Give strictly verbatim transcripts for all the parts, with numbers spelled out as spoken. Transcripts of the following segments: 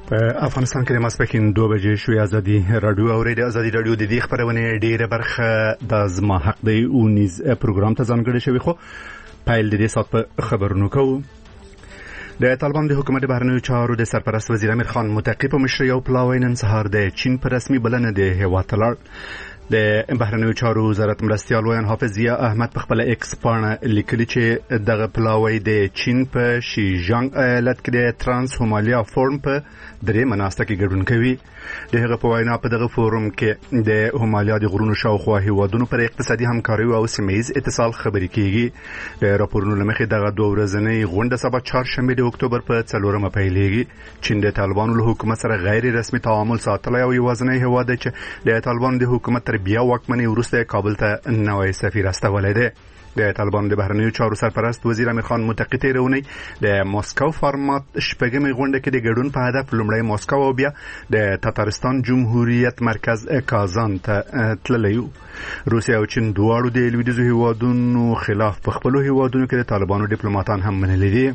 افغانستان کې د ماسپښین دوه بجې شوې. ازادي رادیو اورېده. ازادي رادیو د دې خبرونه ډیره برخه د زما حق دی اونیز پروګرام ته ځانګړی شوی، خو پایل د دې سات په خبرونو کوو. د طالبان د حکومت بهرنیو چارو د سرپرست وزیر امیر خان متقی په مشرۍ او پلاوی نن سهار د چین په رسمي بلنه د هیواد ته لاړ. د بهرنیو چارو وزارت مرستیال ویان حافظ ضیا احمد په خپل ایکس باندې لیکلي چې دغه پلاوی د چین په شیجانګ ایالت کې د ترانس هومالیا فورم په درې مناسته کې ګډون کوي. د هغه په وینا په دغه فورم کې د هومالیا د غرونو شاوخوا هیوادونو پر اقتصادي همکاري او سیمه‌ییز اتصال خبرې کیږي. د راپورونو لمخې دغه دوه ورځنۍ غونډه سبا چهارشنبه د اکتوبر په څلورمه پیلېږي. چین د طالبانو له حکومت سره غیر رسمي تعامل ساتلی او یوازینی هیواد دی چې د طالبانو د حکومت تر بیا واکمنۍ وروسته کابل ته نوی سفیر استولی دی. د طالبانو د بهرنیو چارو سرپرست وزیر امیر خان متقی تیرونی د ماسکو فارمات شپږمې غونډه کې د ګډون په هدف لومړی ماسکو او بیا د تاتارستان جمهوریت مرکز کازان ته تللی و. روسیه او چین دواړو د لویدیځو هیوادونو خلاف په خپلو هیوادونو کې د طالبانو ډیپلوماټان هم منلي دي.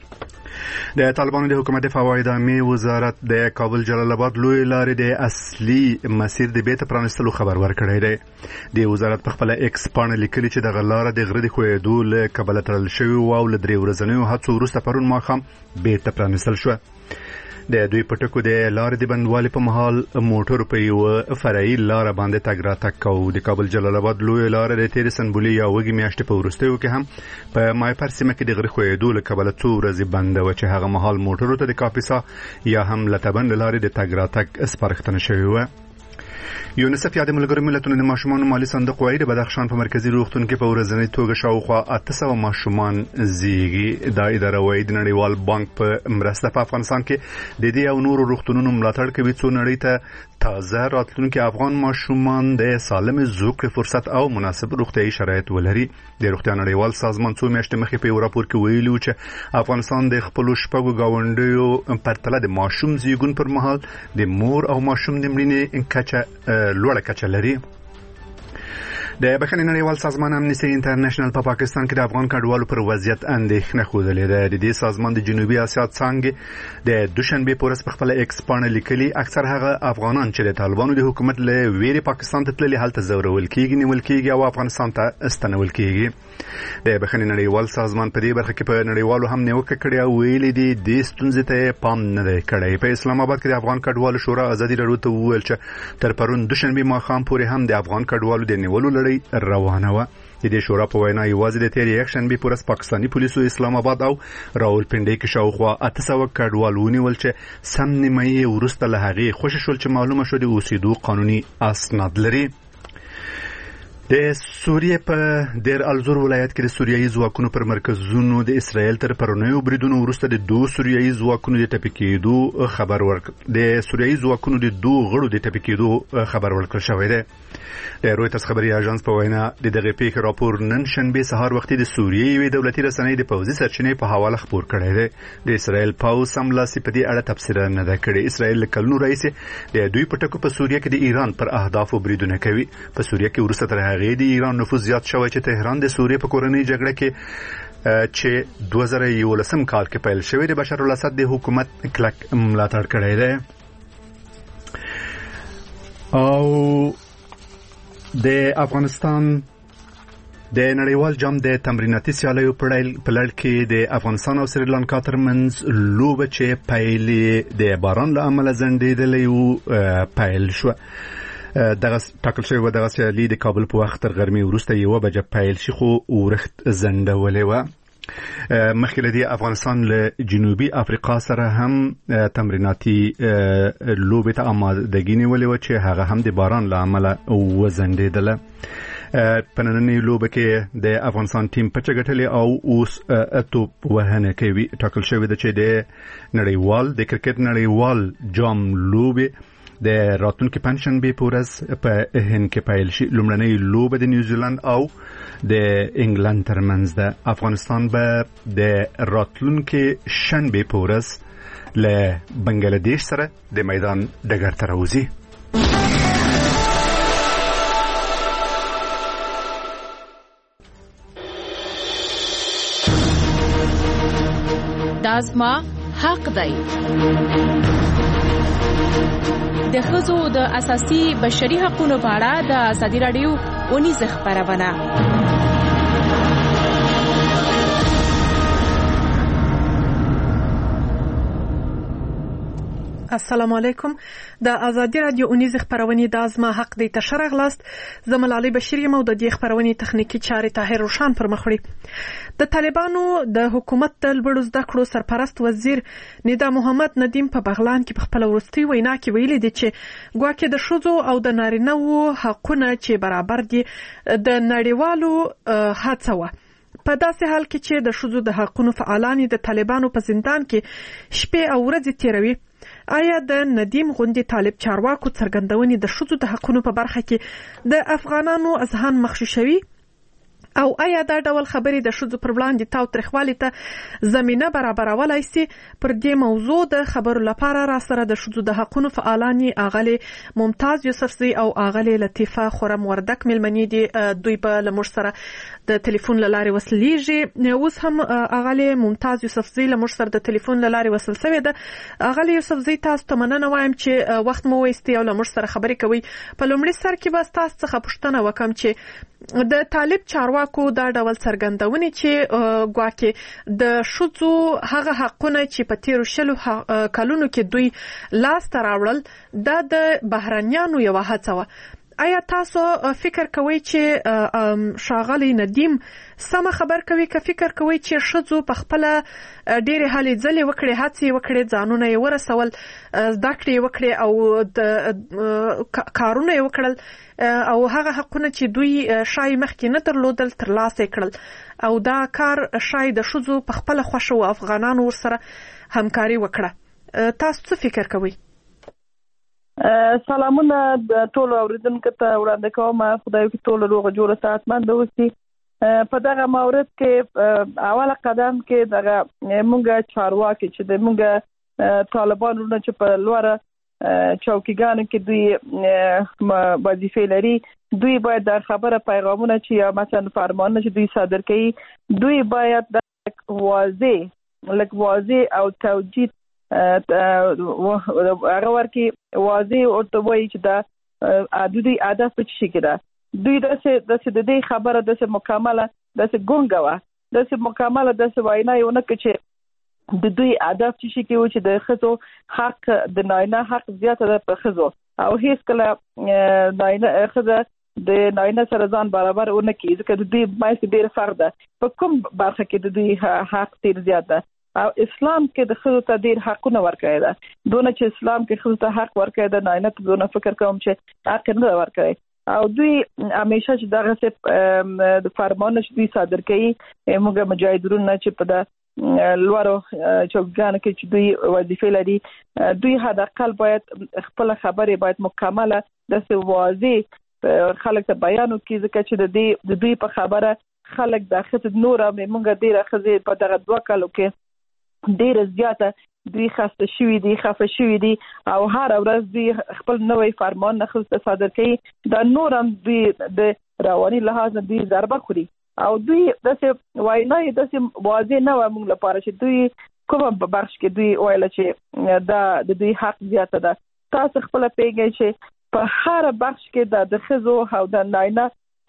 د طالبانو د حکومت دفاع او اداري وزارت د کابل جلال آباد لوی لارې د اصلي مسیر د بیت پرانستلو خبر ورکړی دی. د وزارت په خپل ایکس باندې لیکلي چې دغه لار د غره د خوېدو له کبله تړل شوې و او له درې ورځنیو هڅو وروسته پرون ماښام بیت پرانستل شوه. د دوی په ټکو د لارې د بندوالي په مهال موټر په یو فرعي لار باندې تګ راتګ کوو. د کابل جلال آباد لوی لار د تیر سنبولي یا وګي میاشتې په وروستیو کې هم په مایپر سیمه کې د غره خوېدو له کبله څو ورځې بنده و چې هغه مهال موټرو ته د کاپیسا یا هم لټبند لارې د تګ راتګ سپارښتنه شوې وه. یونیسف یا د ملګرو ملتونو د ماشومانو مالی صندوق وايي د بدخشان په مرکزی روغتون کې په ورځنۍ توګه شاوخوا اته سوه ماشومان زیږي. دا اداره وايي د نړیوال بانک په مرسته په افغانستان کې د دې او نورو روغتونونو ملاتړ کوي څو نړۍ ته تازه راتلونکي افغان ماشومان د سالم زوکړې فرصت او مناسب روغتیايي شرایط ولري. د روغتیا نړیوال سازمان څو میاشتې مخکې په یو راپور کې ویلي و چې افغانستان د خپلو شپږو ګاونډیو پرتله د ماشوم زیږون پر مهال د مور او ماشوم د مړینې کچه لوړه کچه لري. د بخښنې نړیوال سازمان امنیسټي انټرنیشنل په پاکستان کې د افغان کډوالو پر وضعیت اندېښنه ښودلې ده. د دې سازمان د جنوبي اسیا څانګې د دوشنبه په ورځ په خپل ایکس باندې لیکلي اکثر هغه افغانان چې د طالبانو د حکومت له ویرې پاکستان ته تللي هلته ځورول کېږي، نیول کېږي او افغانستان ته استنول کېږي. د بخښنې نړیوال سازمان په دې برخه کې په نړیوالو هم نیوکه کړې او ویلي دي د ستونزې ته پام نه دی کړی. په اسلام آباد کې د افغان کډوالو شورا ازادي راډیو ته وویل چې تر پرون دوشنبه ماښام پورې هم د افغان کډوالو د نیولو لړۍ روانه وه. د دې شورا په وینا یوازې د تیر یکشنبه په ورځ پاکستاني پولیسو اسلام آباد او راولپنډۍ کې شاوخوا اته سوه کډوال ونیول چې سم نیمه یې وروسته له هغې خوشې شول چې معلومه شو د اوسېدو قانوني اسناد لري. د سوریې په دیر الزور ولایت کې د سوریایي ځواکونو پر مرکزونو د اسرائیل تر پرونیو بریدونو وروسته د دوه سوریایي ځواکونو د ټپي کېدو خبر ورکړ. د سوریایي ځواکونو د دوه غړو د ټپي کېدو خبر ورکړل شوی دی. د رویټرز خبري اژانس په وینا د دغه پیښې راپور نن شنبه سهار وختي د سوریې یوې دولتي رسنۍ د پوځي سرچینې په حواله خبر کړی دی. د اسرائیل پوځ سملاسي په دې اړه تفسیر نه ده کړې. اسرائیل له کلونو راهیسې د دوی په ټکو په سوریه کې د ایران پر اهدافو بریدونه کوي. په سوریه کې وروسته تر هغې د ایران نفوذ زیات شوی چې تهران د سوریې په کورنۍ جګړه کې چې دوه زره یولسم کال کې پیل شوی د بشار الاسد د حکومت کلک ملاتړ کړی دی. او د افغانستان د نړیوال جام د تمریناتي سیالیو په لړ کې د افغانستان او سریلانکا ترمنځ لوبه چې پیل د باران له امله ځنډېدلې و پیل شوه. دغه ټاکل شوی و دغه سیالي د کابل په وخت تر غرمې وروسته یوه بجه پیل شي خو ورښت ځنډولې وه. مخکې له دې افغانستان له جنوبي افریقا سره هم تمریناتي لوبې ته آمادګي نیولې وه چې هغه هم د باران له امله وځنډېدله. په نننۍ لوبه کې د افغانستان ټیم پچه ګټلې او اوس توپ وهنه کوي. ټاکل شوی ده چې د نړیوال د کرکټ نړیوال جام لوبې د راتلونکي پنځشنبه په ورځ په هند کې پیل شي. لومړنۍ لوبه د نیوزیلند او د انګلند ترمنځ ده. افغانستان به د راتلونکي شنبه په ورځ له بنگلاديش سره د میدان ډګر ته راوځي. دا زما حق دی. د ښځو د اساسي بشري حقوقو په اړه د ازادي راډیو ونیزه خبرونه. السلام علیکم. د ازادي راډیو اونیزه خبرونه د ازما حق دی تشرغ لاست زمل علي بشیر یم او د دې خبرونه تخنیکی چارې طاهر روشان پر مخ وړي. د طالبانو د حکومت د لوړو زده کړو سرپرست وزیر ندا محمد ندیم په بغلان کې په خپل وروستي وینا کې ویلي دی چې ګواکې د ښځو او د نارینه‌وو حقونه چې برابر دي د نړیوالو هڅه وه. په داسې حال کې چې د ښځو د حقونو فعالان د طالبانو په زندان کې شپې او ورځې تیروي، آیا د ندیم غوندې طالب چارواکو څرګندونې د ښځو د حقونو په برخه کې د افغانانو اذهان مغشوشوي؟ او آیا دا ډول خبرې د ښځو پر وړاندې تاوتریخوالي ته زمینه برابرولای سي؟ پر دې موضوع د خبرو لپاره را سره د ښځو د حقونو فعالانې اغلې ممتاز یوسفزي او اغلې لطیفه خورم وردک مېلمنې دي. دوی به له موږ سره د ټلیفون له لارې وصلیږي. اوس هم اغلې ممتاز یوسفزي له موږ سره د ټلیفون له لارې وصل سوې ده. اغلې یوسفزي، تاسو ته مننه وایم چې وخت مو وایستې او له موږ سره خبرې کوئ. په لومړي سر کې به ستاسو څخه پوښتنه وکړم چې د طالب چارواکو دا ډول څرګندونې چې ګواکې د ښځو هغه حقونه چې په تیرو شلو کلونو کې دوی لاسته راوړل دا د بهرنیانو یوه هڅه وه. آیا تاسو فکر کوئ چې ښاغلی ندیم سمه خبر کوي که فکر کوئ چې ښځو په خپله ډېرې هلې ځلې وکړې، هڅې یې وکړې، ځانونه یې ورسول، زده کړې یې وکړې او د کارونه یې وکړل او هغه حقونه چې دوی شاید مخکې نه درلودل ترلاسه یې کړل او دا کار شاید د ښځو په خپله خوښه و، افغانانو ورسره همکاري وکړه؟ تاسو څه فکر کوئ؟ سلامونه ټولو اوریدونکو ته وړاندې کوم. خدای دې ټول روغ جوړ صحتمند اوسي. په دغه مورد کې اوله قدم کې دغه مونږ چارواکي چې د مونږ طالبانو نه چې په لوړه چوکیګانو کې دوی وظیفې لري، دوی باید د خبره پیغامونه چې یا مثلا فرمانونه چې دوی صادر کوي دوی باید د واضح لک واضح او توجیه هغه ورکې واضح ورته وایي چې دا دوی هدف په څه کې ده. دوی داسې داسې د دې خبره داسې مکمله داسې ګونګه وه، داسې مکمله داسې وینا یې ونه کړه چې د دوی هدف څه شي کې و چې د ښځو حق د نارینه حق زیاته ده په ښځو او هېڅکله نارینه ښځه د نارینه سره ځان برابر ونه کړي، ځکه د دوی منځ کې ډېر فرق ده. په کوم برخه کې د دوی حق ډېر زیات ده او اسلام کې د ښځو ته ډېر حقونه ورکړی ده. دونه چې اسلام کې ښځو ته حق ورکړی ده، نارینه ته دونه فکر کوم چې حق نه ده ورکړی. او دوی همیشه چې دغسې د فرمانونه چې دوی صادر کوي، موږ مجاهدینو چې په د لوړو چوکیګانو کې چې دوی وظیفې لري، دوی حداقل باید خپله خبرې باید مکمله داسې واضح خلک ته بیان وکړي، ځکه چې د دې د دوی په خبره خلک د ښځې نور موږ ډېره ښځې په دغه دوه کالو کې ډېره زیاته دوی خسته شوي دي، خفه شوي دي او هر ورځ دوی خپل نوی فرمان نه ښځو ته صادر کوي. دا نور هم دوی د رواني لحاظ نه دوی ضربه خوري او دوی داسې وینا یې داسې واضح نه وه موږ لپاره چې دوی کومه بخش کې دوی ویله چې دا د دوی حق زیاته ده. تاسو خپله پوهېږئ چې په هر بخش کې د د ښځو او د نارینه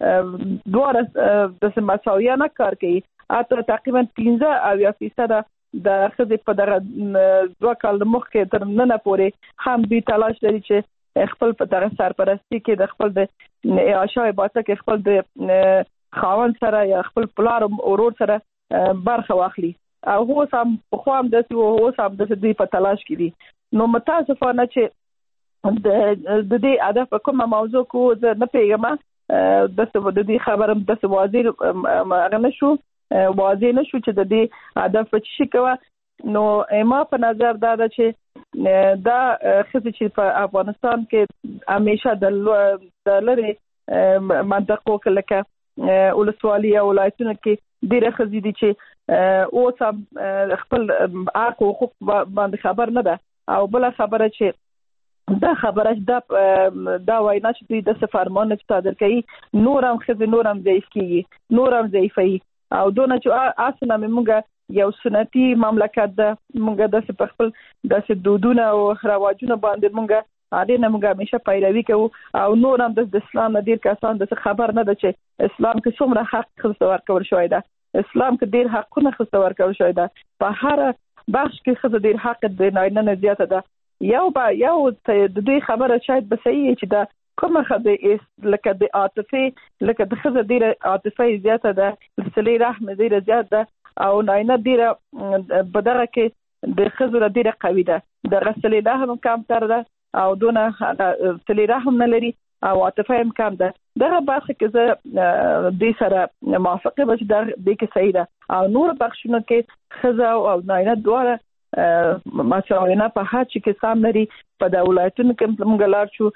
دواړه داسې مساویانه کار کوي. حتی تقریبا پنځه اویا فیصده د ښځې په دغه دوه کال مخکې تر ننه پورې هم دوی تلاش لري چې خپل په دغه سرپرستي کې د خپل د اعاشا عبادته کې خپل د خاوند سره یا خپل پلار ورور سره برخه واخلي. او اوس هم پخوا هم داسې و، اوس هم داسې دوی په تلاش کې دي. نو متاسفانه چې د دې هدف په کومه موضوع کې زه نه پوهېږم، داسې د دې خبره داسې واضح هغه نه شو واضح نه شو چې د دې هدف څه شي کوه. نو ما په نظر دا ده چې دا ښځې چې په افغانستان کې همیشه د لرې منطقو کې لکه ولسوالي او ولایتونو کې ډېرې ښځې دي چې اوس هم خپل حق او حقوق باندې خبر نه ده. او بله خبره چې دا خبره دا دا وینا چې دوی داسې فرمانونه چې صادر کوي نور هم ښځې نور هم ضعیف کېږي، نور هم ضعیفوي او دونه چې اصلا موږ یو سنتي مملکت ده. موږ د خپل د دودونو او رواجونو باندې موږ اړین موږ همیشه پیروي کوو او نور هم د اسلام ډیر کسان د خبر نه ده چې اسلام کې څومره حق خصوص ورکول شوی ده. اسلام کې ډیر حقونه خصوص ورکول شوی ده. په هر بخش کې خصوص ډیر حق د نارینه نه زیاته ده. یو با یو د دوی خبره شاید به صحیح چې دا کومه خدای لکه د عاطفه لکه د خزه ډیر عاطفه زیاته ده، صله رحم ډیر زیات ده او نارینه ډیر بدغه کې د خزه ډیر قوي ده. د صله رحم کم تر ده او دونه صله رحم نه لري او عاطفه هم کم ده. دغه برخه کې زه د سره موافقه به د دې کې صحیح ده او نور بخښونه کې خزه او نارینه دواړه ماشاءالله په هر چی کې سام لري. په د ولایتونو کې موږ لار شو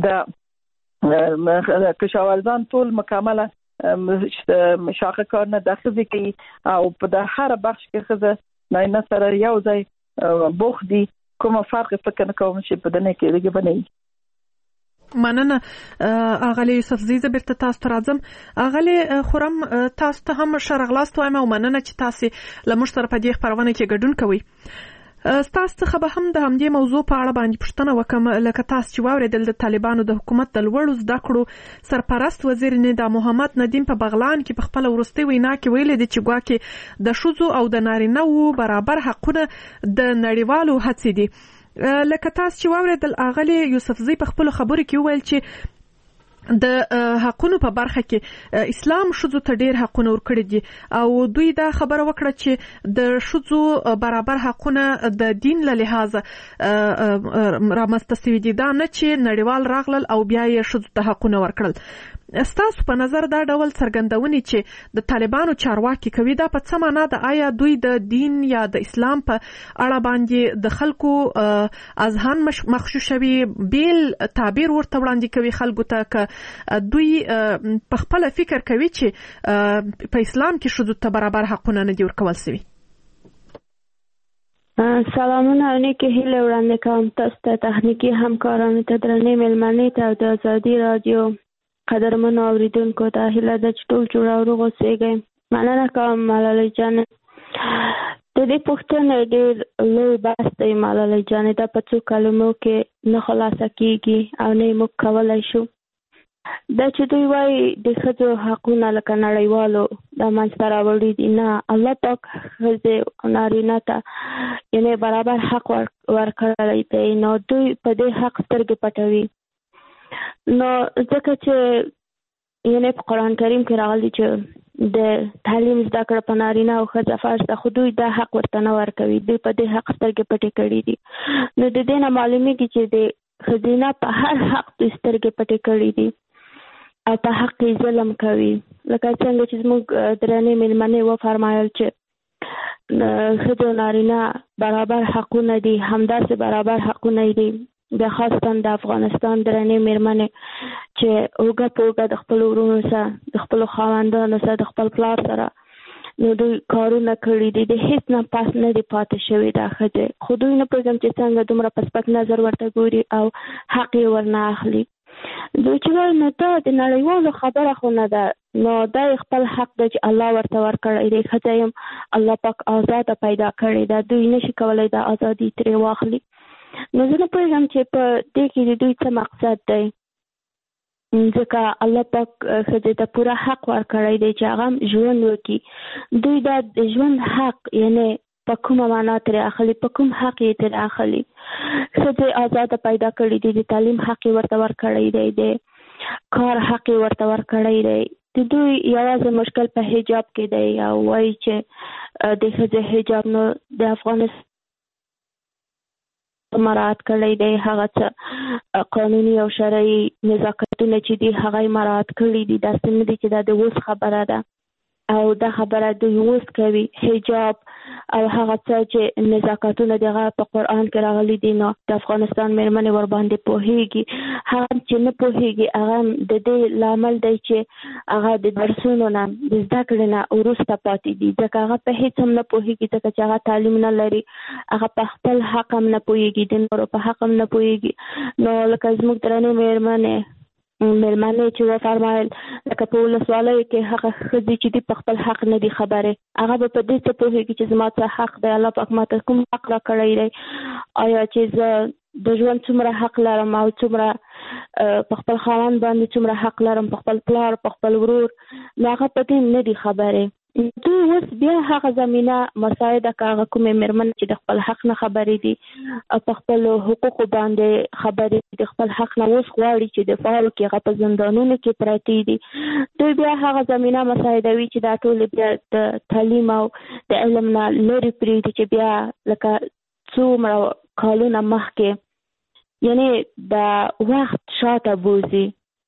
د کشاورزان ټول مکمله مشاقه کار نه داخلي کوي او په د هر بخش کې خزه نارینه سره یو ځای بوخ دي. کومه فرق فکر نه کوم چې په دنه کې لګي بنئ. مننه اغلی یوسف زیزه بیرته تاسو ته راځم. اغلی خورم تاسو ته هم شرغلاست وایم او مننه چې تاسو لمر سره په دې خبرونه کې ګډون کوئ. ستاسو څخه به هم د همدې موضوع په اړه باندې پوښتنه وکم، لکه تاسو چې واورېدل د طالبانو د حکومت د لوړو زده کړو سرپرست وزیر ندا محمد ندیم په بغلان کې په خپل وروستي وینا کې ویلي دي چې ګواکې د ښځو او د نارینه‌وو برابر حقونه د نړیوالو هڅې دي. لکه تاسو چې واورېدل اغلی یوسف زی په خپل خبرو کې وویل چې د حقونو په برخه کې اسلام ښځو ته ډېر حقونه ورکړي دي او دوی دا خبره وکړه چې د ښځو برابر حقونه د دین له لحاظه رامنځته سوي دي، دا نه چې نړیوال راغلل او بیا یې ښځو ته حقونه ورکړل. ستاسو په نظر دا ډول څرګندونې چې د طالبانو چارواکي کوي دا په څه معنا ده؟ آیا دوی د دین یا د اسلام په اړه باندې د خلکو اذهان مغشوشوي، بیل تعبیر ورته وړاندې کوي خلکو ته، که دوی په خپل فکر کوي چې په اسلام کې ښځو ته برابر حقونه نه دي ورکول شوي؟ سلامونه او نیکې هیلې وړاندې کوم تاسو ته، تخنیکي همکارانو ته، درنې مېلمنې ته او د ازادي راډیو قدرمنو اوریدونکو ته هیله ده چې ټول جوړ او روغ اوسئ. مننه کوم ملالۍ جان. د دې پوښتنې ډېر لوی بحث دی ملالۍ جان، دا په څو کلمو کې نه خلاصه کېږي او نه یې موږ کولی شو. دا چې دوی وایي د ښځو حقونه لکه نړیوالو دا منځته راوړي دي، نه، الله پاک ښځې او نارینه ته یعنې برابر حق ورکړی دی، نو دوی په دې حق سترګې پټوي. نو ځکه چې یعنې په قرآن کریم کې راغلي چې د تعلیم زده کړه په نارینه او ښځه فرض ده، خو دوی دا حق ورته نه ورکوي، دوی په دې حق سترګې پټې کړي دي. نو د دې نه معلومیږي چې د ښځینه په هر حق دوی سترګې پټې کړي دي او په حق یې ظلم کوي. لکه څنګه چې زموږ درنې مېلمنې وفرمایل چې ښځو نارینه برابر حقونه دي، همداسې برابر حقونه دي د خاصتاً د افغانستان درنې مېرمنې چې اوږه په اوږه د خپلو ورونو سره، د خپلو خاوندانو سره، د خپل پلار سره نو دوی کارونه کړي دي، د هیڅ نه پاس نه دي پاتې شوي دا ښځې، خو دوی نه پوهېږم چې څنګه دومره په سپک نظر ورته ګوري او حق یې ورنه اخلي. دوی چې وایي نو دا د نړیوالو خبره خو نه ده، نو دا یې خپل حق ده چې الله ورته ورکړی دی. ښځه یې الله پاک آزاده پیدا کړې ده، دوی نشي کولی دا ازادي ترې واخلي. نو زه نه پوهېږم چې په دې کې د دوی څه مقصد دی، ځکه الله پاک ښځې ته پوره حق ورکړی دی چې هغه ژوند وکړي. دوی دا د ژوند حق یعنې په کومه معنا ترې اخلي، په کوم حق یې ترې اخلي؟ ښځې آزاده پیدا کړي دي، د تعلیم حق یې ورته ورکړی دی، د کار حق یې ورته ورکړی دی. د دوی یوازې مشکل په حجاب کې دی او وایي چې د ښځې حجاب نو د افغانستان مراعات کړی دی، هغه څه قانوني او شرعي نزاکتونه چې دي هغه یې مراعات کړي دي. داسې نه دي چې دا د اوس خبره ده او دا خبره دوی اوس کوي. حجاب او هغه څه چې نزاکتونه دي هغه په قرآن کې راغلي دي، نو د افغانستان مېرمنې ورباندې پوهېږي. هغه چې نه پوهېږي هغه د دې لامل دی چې هغه د درسونو نه د زده کړې نه وروسته پاتې دي، ځکه هغه په هېڅ هم نه پوهېږي، ځکه چې هغه تعلیم نه لري، هغه په خپل حق هم نه پوهېږي، د نورو په حق هم نه پوهېږي. نو لکه زموږ درنې مېرمنې مېلمنې چې وفرمایل لکه په ولسوالیو کې هغه ښځې چې دي په خپل حق نه دي خبرې، هغه به په دې څه پوهېږي چې زما څه حق دی، الله پاک ماته کوم حق را کړی دی، آیا چې زه د ژوند څومره حق لرم او څومره په خپل خاوند باندې څومره حق لرم، په خپل پلار، په خپل ورور، نو هغه په دې نه دي خبرې. دوی اوس بیا هغه زمینه مساعده که هغه کومې مېرمن چې د خپل حق نه خبرې دي، په خپل حقوقو باندې خبرې د خپل حق نه اوس غواړي چې دفاع وکړي، هغه په زندانونو کې پرتې دي، دوی بیا هغه زمینه مساعدوي چې دا ټول بیا د تعلیم او د علم نه لرې پرېږدي، چې بیا لکه څومره کالونه مخکې یعنې د وخت شاته بوزي.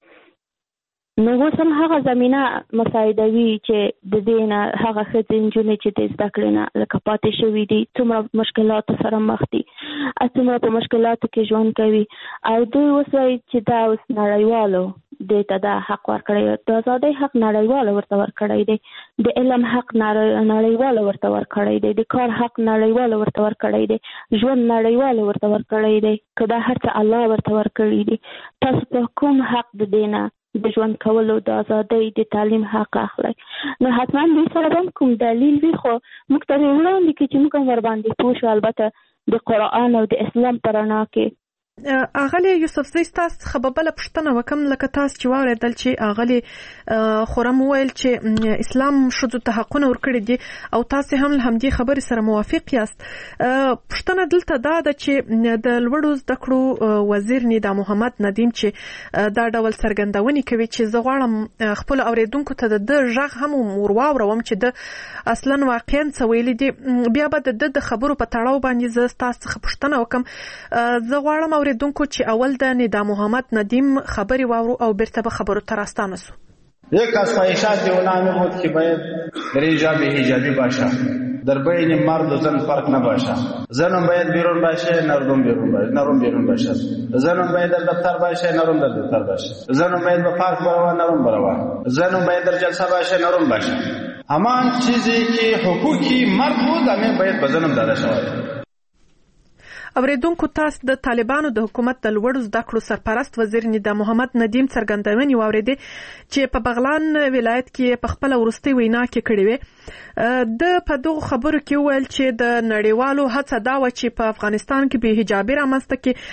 نو اوس هم هغه زمینه مساعدوي چې د دې نه هغه ښځې نجونې چې د زده کړې نه لکه پاتې شوي دي څومره مشکلاتو سره مخ دي، څومره په مشکلاتو کې ژوند کوي، او دوی اوس وایي چې دا اوس نړیوالو دې ته دا حق ورکړی، د ازادۍ حق نړیواله ورته ورکړی دی، د علم حق نړیواله ورته ورکړی دی، د کار حق نړیواله ورته ورکړی دی، ژوند نړیواله ورته ورکړی دی، که دا هر څه الله ورته ورکړي دي. تاسو په کوم حق د دې نه د ژوند کولو، د ازادۍ، د تعلیم حق اخلي؟ نو حتما دوی سره هم کوم دلیل وي، خو موږ ته وړاندې کړي چې موږ هم ورباندې پوه شو، البته د قرآن او د اسلام په رڼا کې. اغلی یوسفزۍ ستاسو څخه به بله پوښتنه وکړم، لکه تاسو چې واورېدل چې اغلی خورم وویل چې اسلام ښځو ته حقونه ورکړي دي او تاسو هم له همدې خبرې سره موافق یاست. پوښتنه دلته دا ده چې د لوړو زده کړو وزیر ندا محمد ندیم چې دا ډول څرګندونې کوي چې زه غواړم خپل اوریدونکو ته د ده غږ هم ور واوروم چې د اصلا واقعا څه ویلي دي، بیا به د ده د خبرو په تړاو باندې زه ستاسو څخه پوښتنه وکړم. زه غواړم اوریدونکو چې اول د ندا محمد ندیم خبری واورو او بیرته به خبرو ته راستانه سو. یک از خواهشات اونام بود که باید در اینجا به حجابی باشه، در بین مرد و زن فرق نباشه، زنم باید بیرون باشه، مردم بیرون باشه، نرم بیرون باشه، زنم باید در دفتر باشه، نرم در دفتر باشه، زنم باید به پارک بروه، نرم بروه، زنم باید در جلسه باشه، نرم باشه. همان چیزی که حقوقی مرد بود همین باید به زنم داده شود. اوریدونکو تاسو د طالبانو د حکومت د لوړو زده کړو سرپرست وزیر ندا محمد ندیم څرګندونې واورېدې چې په بغلان ولایت کې په خپل ورستي وینا کې کړې وې. د په دغه خبرو کې ویل چې د نړیوالو هڅه دا و چې په افغانستان کې به حجابي رامنځته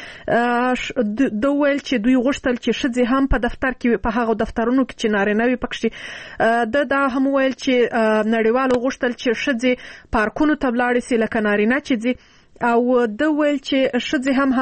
کې د ویل چې دوی غوښتل چې ښځې هم په دفتر کې په هغه دفترونو کې چې نارینه وي پکې د دا هم ویل چې نړیوالو غوښتل چې ښځې پارکونو ته ولاړې سي لکه نارینه چې ځي، او د ویل چې ښځې هم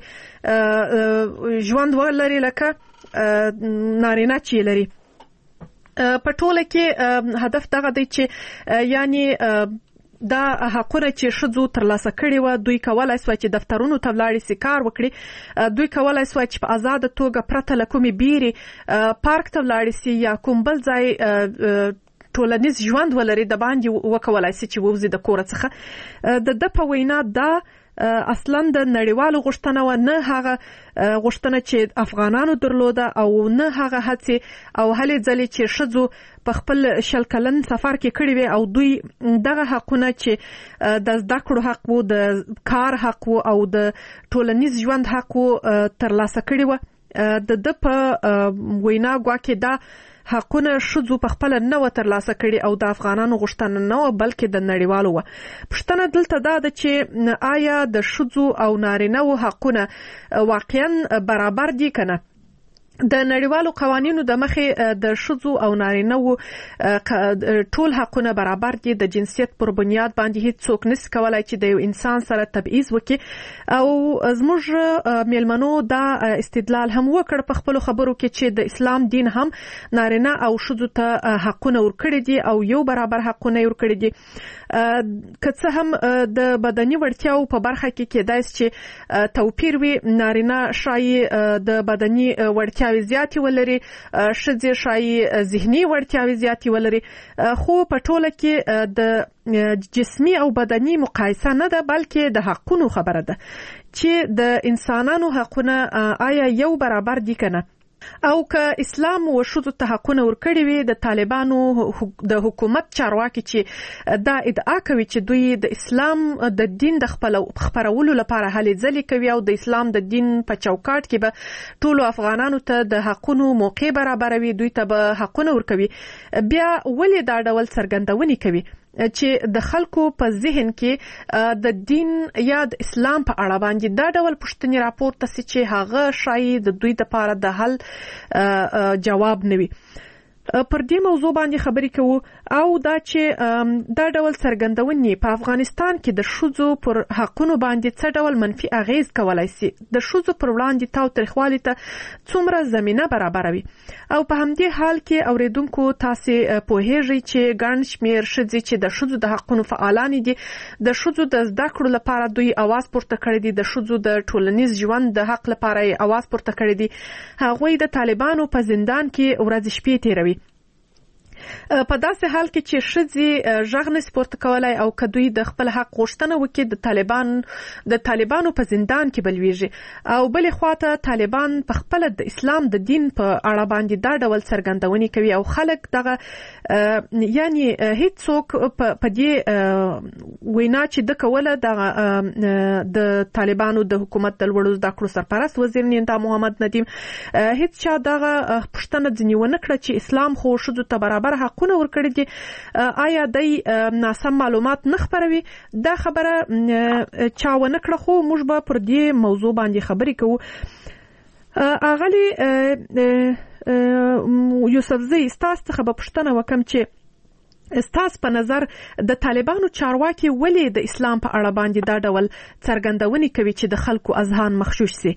همغسې ژوند ولري لکه نارینه چې لري. په ټوله کې هدف دغه دی چې یعنی دا حقونه چې ښځو ترلاسه کړي وه دوی کولای سوه چې دفترونو ته ولاړې سي، کار وکړي، دوی کولای سوه چې په آزاده توګه پرته له کومې بیرې پارک ته ولاړې سي یا کوم بل ځای ټولنیز ژوند ولري د باندې وکولای سي چې ووځي د کوره څخه. د ده په وینا دا اصلا د نړیوالو غوښتنه وه، نه هغه غوښتنه چې افغانانو درلوده او نه هغه هڅې او هلې ځلې چې ښځو په خپل شل کلن سفر کې کړي وي او دوی دغه حقونه چې د زده کړو حق وو، د کار حق وو او د ټولنیز ژوند حق وو ترلاسه کړي وه. د ده په وینا ګواکې دا حقونه ښځو په خپل نه و ترلاسه کړي او د افغانانو غوښتنه نه و بلکې د نړیوالو وه. پوښتنه دلته دا ده چې آیا د ښځو او نارینه‌و حقونه واقعا برابر دي که نه؟ د نړیوالو قوانینو د مخې د ښځو او نارینه‌و ټول حقونه برابر دي، د جنسیت پر بنیاد باندې هیڅ څوک نشي کولای چې د یو انسان سره تبعیض وکړي. او زموږ میلمنو دا استدلال هم وکړ په خپلو خبرو کې چې د اسلام دین هم نارینه او ښځو ته حقونه ورکړي دي او یو برابر حقونه یې ورکړي دي. که څه هم د بدني وړتیاو په برخه کې کېدای شي چې توپیر وي، نارینه ښایي د بدني وړتیا زیاتې ولري، ښځې ښایي ذهني وړتیاوې زیاتې ولري، خو په ټوله کې د جسمي او بدني مقایسه نه ده بلکې د حقونو خبره ده چې د انسانانو حقونه آیا یو برابر دي که نه. او که اسلام و شذو ته حقونه ورکړي وي د طالبانو د حکومت چارواکي چې دا ادعا کوي چې دوی د اسلام د دین د خپل خبرولو لپاره هلې ځلې کوي او د اسلام د دین په چوکاټ کې به ټولو افغانانو ته د حقونو موقع برابروي، دوی ته به حقونه ورکوي، بیا ولې دا ډول څرګندونې کوي چې د خلکو په ذهن کې د دین یا د اسلام په اړه باندې دا ډول پوښتنې راپورته سي چې هغه شاید د دوی لپاره د حل جواب نه وي. پر دې موضوع باندې خبرې کوو او دا چې دا ډول څرګندونې په افغانستان کې د ښځو پر حقونو باندې څه ډول منفي اغیز کولای شي، د ښځو پر وړاندې تاوتریخوالي ته څومره زمینه برابروي. او په همدې حال کې اوریدونکو تاسې پوهیږئ چې ګڼ شمېر ښځې چې د ښځو د حقونو فعالانې دي، د ښځو د زده کړو لپاره دوی اواز پورته کړی دي، د ښځو د ټولنیز ژوند د حق لپاره یې اواز پورته کړی دي، هغوی د طالبانو په زندان کې ورځې شپې تیروي. په داسې حال کې چې ښځې غږ نشي پورته کولای او که دوی د خپل حق غوښتنه وکړي د طالبان د طالبانو په زندان کې بلويږي. او بلې خواته طالبان په خپل د اسلام د دین په اړه باندې دا ډول څرګندونې کوي او خلک دغه یعنی هیڅ څوک په دې وینا چې د کوله د طالبانو د حکومت د لوړو زده کړو سرپرست وزیر نیندا محمد ندیم هیڅ چا دغه پوښتنه ځنې ونه کړه چې اسلام خو ښځو ته برابر حقونه ورکړي دي، آیا دای ناسم معلومات نه خبروي؟ دا خبره چا ونه کړه، خو موږ به پر دې موضوع باندې خبرې کوو. اغلی یوسفزی ستاسو څخه به پوښتنه وکم چې ستاسو په نظر د طالبانو چارواکي ولې د اسلام په اړه باندې دا ډول څرګندونې کوي چې د خلکو اذهان مخشوش سي؟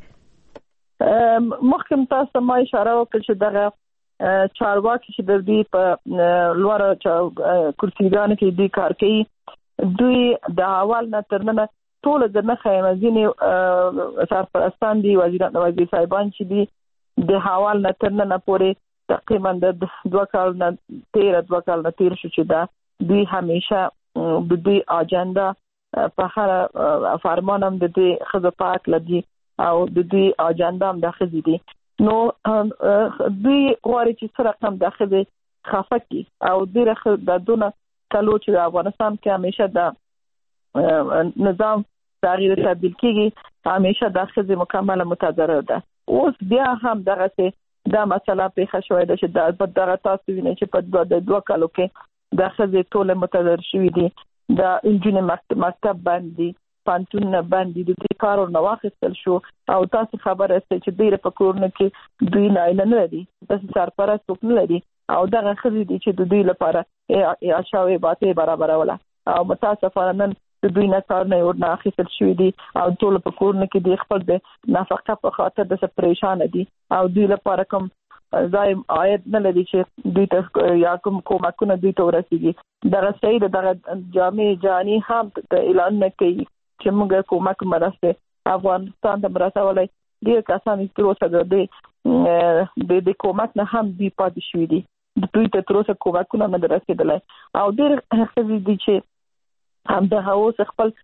مخکې تاسو ما اشاره وکړه چې دغه چارواکي چې د دې په لوړ کرسیګانو کې دي کار کوي، دوی د اول نه تر نن ټول د نخې مزینه سرپرستان دي، وزیران وزیر صاحبان چې دي د حوال نه تر نن پورې تقریبا د دوه کال نه تیر دوه کال نه تیر شو چې دا دوی همیشه د دوی اجنډا په هر فرمان هم د دې خزه پاک لدی او د دوی اجنډا هم د خزې دي. نو دوی غواړي چې سره کم داخلي خفقي او ډیره د دونه کلو چې د افغانستان کې همیشه د نظام تغییر تبدیل کیږي، همیشه داخلي مکمل متضرر ده. اوس بیا هم دغه څه دا مسله پیښه شوې ده چې د دغه تاسو وینئ چې په د دوه کلو کې داخلي ټول متضرر شوي دي، د انجن مکتب باندې پانتون باندې د دې کارو نو واخیستل شو او تاسو خبره است چې ډیره په کورونه کې دوی نه نه لري، تاسو سرپرست څوک نه لري او دغه خزي دي چې د دوی لپاره اشاوي باته برابروله او متاسفانه نن د دوی نه کار نه ورنه اخیستل شوی دي او ټول په کورونه کې د خپل د نفقه په خاطر د پریشان دي او دوی لپاره کوم زایم عاید نه لري چې دوی ته یا کوم کومکونه دوی ته ورسیږي. دغه سید دغه جامع جانی هم د اعلان نه کوي چې موږ کومک مرسته افغانستان ته مرسولای ډیر کسان تر اوسه د د د کومک نه هم دی پاتې شوی دي، د دوی ته تر اوسه کومکونه نه رسیدلای او ډیر خزي دي چې هم د هوس خپل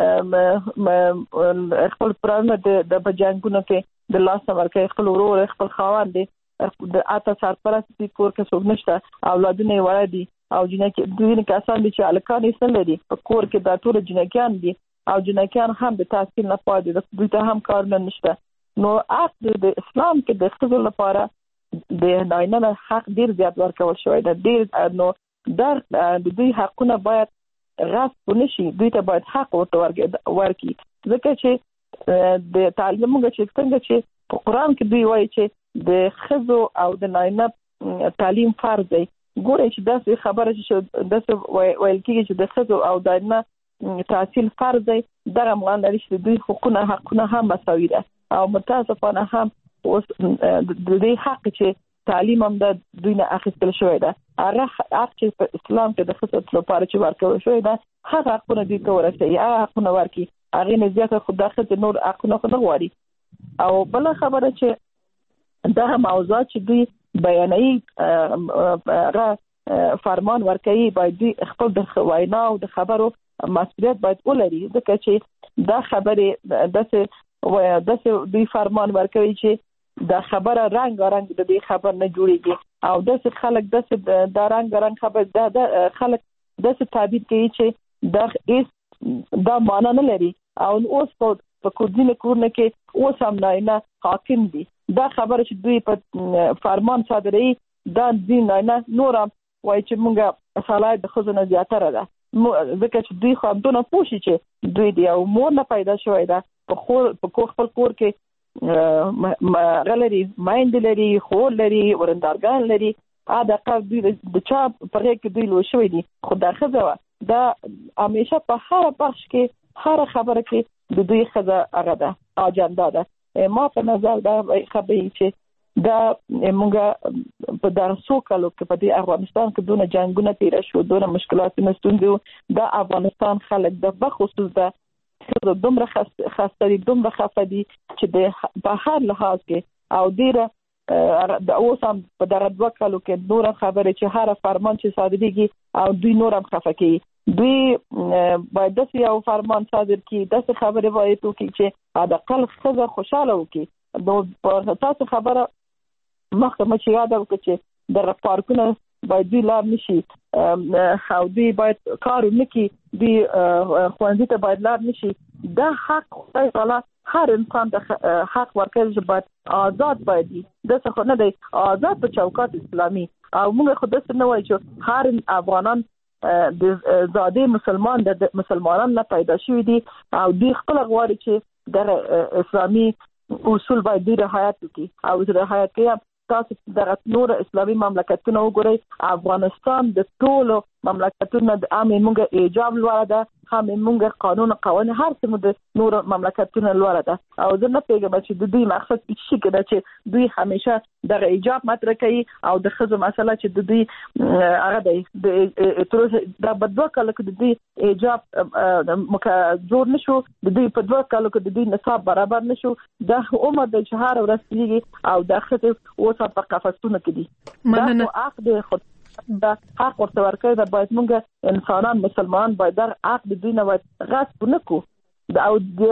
خپل پرانه د بجانګونو کې د لاس ورکه خپل ورور خپل خاوند دي د اته سرپرست دي کور کې څوک نشته، اولادونه یې وړ دي او جنکه دوی کسان دي چې الکان یې سره دي په کور کې د ټول جنکیان دي او جنکیان هم د تحصیل نه پاتې د دوی ته هم کار نه نشته. نو اصل د اسلام کې د ښځو لپاره د نارینه حق ډیر زیات ورکول شوی دی، ډیر نو در د دوی حقونه باید غصب نشي، دوی ته باید حق ورته ورکړي ځکه چې د تعلیم موږ چې څنګه چې په قرآن کې دوی وایي چې د ښځو او د نارینه تعلیم فرض دی. ګورئ چې داسې خبره چې داسې ویل کېږي چې د ښځو او د نارینه تحصیل فرض دی، دغه معنی لري چې دوی حقوقونه حقونه هم مساوي ده او متاسفانه هم اوس د دې حق چې تعلیم هم د دوی نه اخیستل شوی ده، هغه حق چې په اسلام کې د ښځو لپاره چې ورکول شوی ده هغه حقونه دوی ته ورسوي، هغه حقونه ورکړي، هغې نه زیاته خو دا ښځې نور حقونه خو نه غواړي. او بله خبره چې دغه موضوعات چې دوی بیانوي هغه فرمان ورکوي باید دوی خپل د وینا او د خبرو مسؤلیت باید ولري ځکه چې دا خبرې داسې داسې دوی فرمان ورکوي چې د خبره رنگ رنگ د دې خبر نه جوړيږي او د خلک د د رنگ رنگ خبر د خلک د تعبیر کوي چې د اس دا معنا نه لري او اوس په کوډینه کورنه کې اوس هم نه حاکم دي دا خبره چې دوی په فرمان صادري دا دین نه نور وای چې مونږه صلاح د خزانه زیاتره ده ځکه چې دوی خو دونه پوښي چې دوی دی او مور نه پیدا شوی دا په خور په خپل کور کې غلري مایند لري خور لري ورندارګان لري ا د قر دوی د چا پرې کې دوی لو شوی دي خو دا خزه دا همیشه په هر بخش کې هر خبره کې د دوی خزه هغه ده اجندا ده ما په نظر دا خبرې چې دا موږ په درسو کالو کې په دې افغانستان کې دونه جنگونه تیر شو دونه مشکلات نستوندو دا افغانستان خلک د بخصوص ده چې دومره خاصه دومره خفدي چې د په هر لحاظ کې او ډیره د اوسم په دغه دوه کالو کې نور خبره چې هر فرمان چې صادریږي او دوی نور هم خفه کوي دوی باید د یو فرمان صادر کړي د خبره وایي ته چې د قل خزه خوشاله وکي نو تاسو خبره مخکمه چې یاد وکړي چې د پارکونو باید دوی لار نشي او دوی باید کار وکړي دوی خوندې ته باید لار نشي دا حق خدای تعالی هر انسان د حق ورکړي چې باید آزاد باید دي د څه نه دی آزاد په چوکاټ اسلامي او موږ خو داسې نه وایو چې هر افغانان د زاده مسلمان د مسلمانانو نه پیدا شوی دي او دوی خپل غواړي چې د اسلامي اصول باید دوی رعایت وکړي او د رعایت کې تاسو د نور اسلامي مملکتونو وګورئ افغانستان د ټولو مملکتونو د عامه موږ ایجاب لوړه ده هم موږ قانون قوانين هر څه د نور مملکتونو لوړه ده او زه نه پیژنم چې د دوی مقصد څه کې ده چې دوی همیشه د ایجاب مطرح کوي او د خزو مسله چې د دوی هغه د تر د بدو کله کې د دوی ایجاب مکه جوړ نشو د دوی په دوه کالو کې د دوی نصاب برابر نشو د عمر د شهر ورسېږي او د خزو اوسه په قفسونه کې دي مننه عقد خود دا حق ورته ورکړي دا باید موږ انسانان مسلمان باید در حق د دوی نه غصب نکو او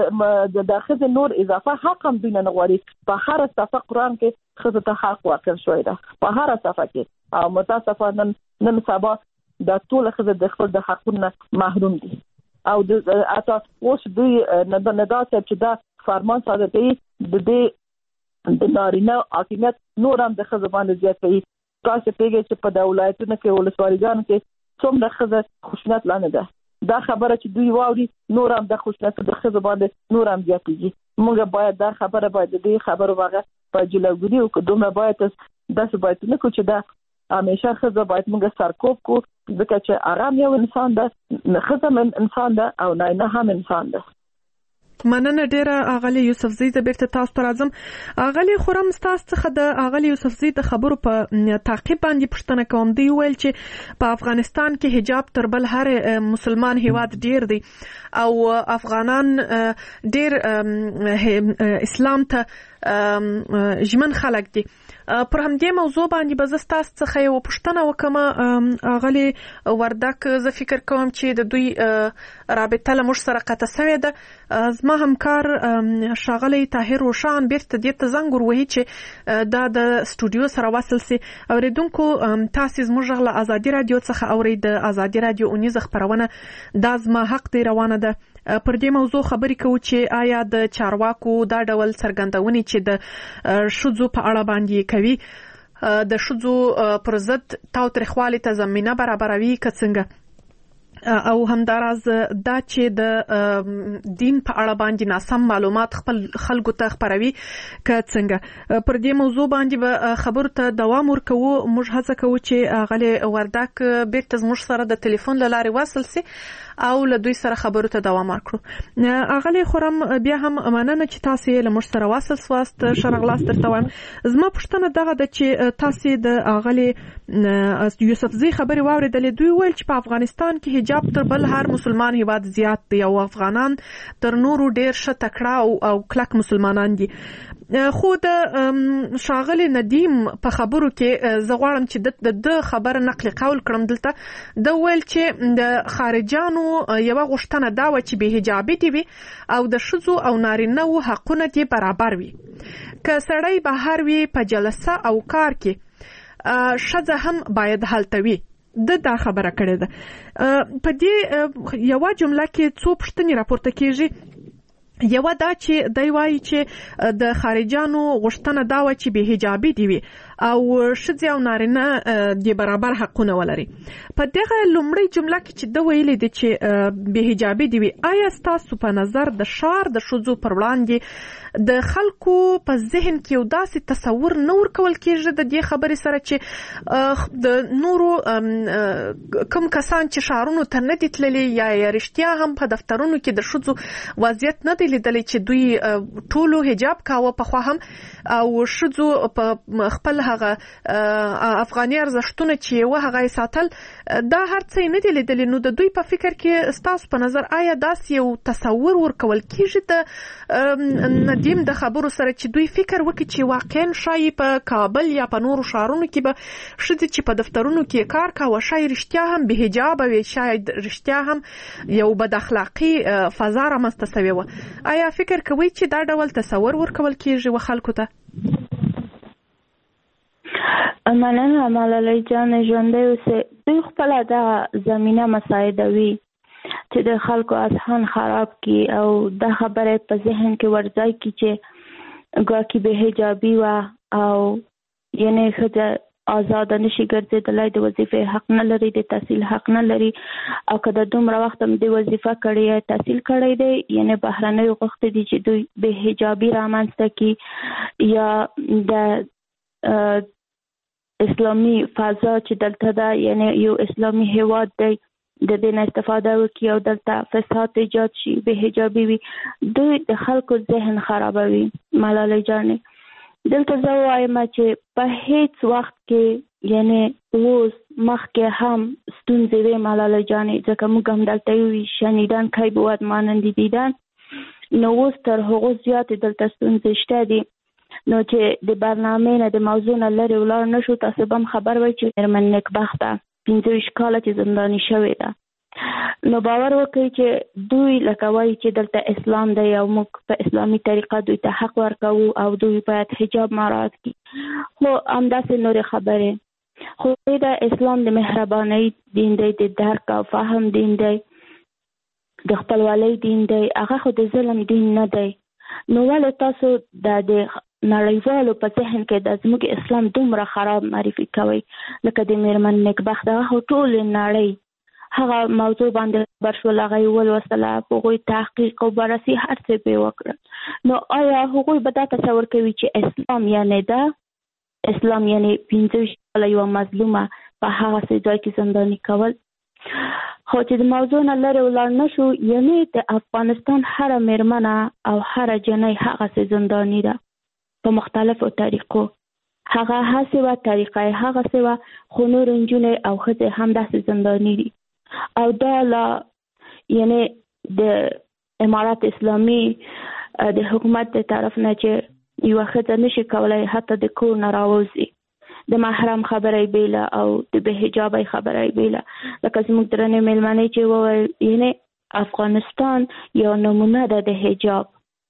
د داخله نور اضافه حق هم دوی نه غواړي په هر صفه قران کې خزه ته حق ورکړل شوی دا په هر صفه کې او متاسفانه نن سبا د ټول خزه د خپل د حقونو محروم دي او د اته اوس دوی نه نه دا چې دا فرمان صادر کړي د دې د نارینه حاکمیت نور هم د خزه باندې زیات کوي تاسو پیګه چې په د ولایتونو کې ولسوالیګانو کې څومره خزه خوشنط لانه ده دا خبره چې دوی واوري نور هم د خوشنط د خزه باندې نور هم زیاتېږي موږ باید دا خبره باید دې خبره واغه په جلوګری او کومه باید د څه باید نه کو چې دا همیشه خزه باید موږ سرکوب کو ځکه چې آرام یو انسان ده خزه من انسان ده او نه هم انسان ده مننه ډیره اغلی یوسفزی د بیرته تاسو ته راځم اغلی خورم تاسو څخه د اغلی یوسفزی د خبرو په تعقیب باندې پوښتنه کوم دی ویل چې په افغانستان کې حجاب تر بل هر مسلمان هیواد ډیر دی او افغانان ډیر اسلام ته ژمن خلک دي پر همدې موضوع باندې به زه تاسو څخه یو پوښتنه وکم اغلی وردک زه فکر کوم چې د دوی رابطه له موږ سره قطع شوې ده زما همکار ښاغلی طاهر روشان بیرته دې ته زنګ وروهي چې دا د سټوډیو سره وصل سي اوریدونکو تاسو زموږ غږ له ازادي رادیو څخه اورئ د ازادي رادیو اونیزه خبرونه دا زما حق دی روانه ده پر دې موضوع خبرې کوو چې آیا د چارواکو دا ډول څرګندونې چې د شذو په اړه باندې کوي د شذو پر ضد تاوتریخوالي ته زمینه برابروي که څنګه او همداراز دا چې د دین په اړه باندې ناسم معلومات خپل خلکو ته خبروي که څنګه پر دې موضوع باندې به خبرو ته دوام ورکوو موږ هڅه کوو چې غلي وردک بیرته زموږ سره د ټلیفون له لارې وصل سي او له دوی سره خبرو ته دوام ورکړو اغلی خورم بیا هم مننه چې تاسو له موږ سره وصل سواست شرغلاس درته وایم زما پوښتنه دغه ده چې تاسو د اغلی یوسفزی خبرې واوریدلې دوی ویل چې په افغانستان کې حجاب تر بل هر مسلمان هیواد زیات دی او افغانان تر نورو ډیر ښه تکړه او کلک مسلمانان دي خو د شاغلی ندیم په خبرو کې زه غواړم چې د خبره نقل قول کړم. دلته د ویل چې د خارجانو یوه غوښتنه دا وه چې بې حجابي دي وي او د ښځو او نارینه‌و حقونه دې برابر وي. که سړی بهر وي په جلسه او کار کې ښځه هم باید هلته وي. د دا خبره کړې ده. په دې یوه جمله کې څو پوښتنې راپورته کېږي. یوه دا چې دی وایي چې د خارجانو غوښتنه دا وه چې بې حجابي دي وي او ښځې او نارینه د برابر حقونه ولري. په دغه لومړۍ جمله کې چې د ویلې دي چې بې حجابي دي وي، آیا ستاسو په نظر د ښار د ښځو پر وړاندې د خلکو په ذهن کې یو داسې تصور نه ورکول کېږي د دې خبرې سره چې د نورو کوم کسان چې ښارونو ته نه دي تللي یا رښتیا هم په دفترونو کې د ښځو وضعیت نه دی لیدلی چې دوی ټولو حجاب کاوه پخوا هم او ښځو په خپل هغه افغاني ارزښتونه چې یې وه هغه یې ساتل، دا هر څه یې نه دي لیدلي. نو د دوی په فکر کې ستاسو په نظر آیا داسې یو تصور ورکول کېږي د ندیم د خبرو سره چې دوی فکر وکړي چې واقعا ښایي په کابل یا په نورو ښارونو کې به ښځې چې په دفترونو کې کار کاوه ښایي رښتیا هم بې حجابه وي، شاید رښتیا هم یو بد اخلاقي فضا رامنځته سوې وه. آیا فکر کوئ چې دا ډول تصور ورکول کېږي و خلکو ته؟ مننه ملالۍ جان، ژوندی اوسئ. دوی خپله دغه زمینه مساعدوي چې د خلکو اذهان خراب کړي او دا خبره په ذهن کې ورځای کړي چې ګواکې بې حجابي وه او یعنې ښځه آزاده نشي ګرځېدلی، د وظیفې حق نه لري، د تحصیل حق نه لري او که د دومره وخت هم د وظیفه کړې یا تحصیل کړی دی، یعنې بهرنیو غوښتي دي چې دوی بې حجابي رامنځته کړي یا د اسلامي فضا چې دلته ده، یعنې یو اسلامي هیواد دی، د دې نه استفاده وکړي او دلته فساد ایجاد شي، بې حجابي وي. دوی د خلکو ذهن خرابوي. ملالۍ جانې دلته زه وایم چې په هیڅ وخت کې یعنې اوس مخکې هم ستونزې وې ملالۍ جانې، ځکه موږ هم دلته یو شنیدن کی بود مانند دیدن، نو اوس تر هغو زیاتې دلته ستونزې شته دي. نو چې د برنامې نه د موضوع نه لرې ولاړ نه شو، تاسو به هم خبر وئ چې مېرمن نیکبخته پنځه ویشت کاله چې زنداني شوې ده. نو باور وکړئ چې دوی لکه وایي چې دلته اسلام دی او موږ په اسلامي طریقه دوی ته حق ورکوو او دوی باید حجاب مراعات کړي، خو همداسې نورې خبرې. خو د اسلام د مهربانۍ دین دی، د درک او فهم دین دی، د خپلوالۍ دین دی، هغه خو د ظلم دین نه دی. نو ولې تاسو د نړیوالو په ذهن کې د زموږ اسلام دومره خراب معرفي کوئ؟ لکه د مېرمن نیکبخت هغه خو ټولې نړۍ هغه موضوع باندې خبر شول، هغه یې ولوستله، هغوی تحقیق او بررسي هر څه به یې وکړل. نو آیا هغوی به دا تصور کوي چې اسلام یعنې ده، اسلام یعنې پنځه ویشت کاله یوه مظلومه په هغسې ځای کې زنداني کول؟ خو چې د موضوع نه لرې ولاړ نه شو، یعنې د افغانستان هره مېرمنه او هره جنۍ هغسې زنداني ده په مختلفو طریقو. هغه هسې وه، طریقه یې هغسې وه، خو نور نجونې او ښځې هم داسې زنداني دي. او دا لا یعنې د امارات اسلامي د حکومت د طرف نه چې یوه ښځه نشي کولی حتی د کور نه راوځي، د محرم خبره یې بیله او د بې حجابۍ خبره یې بیله. لکه زموږ درنې مېلمنې چې وویل، یعنې افغانستان یو نمونه ده د حجاب،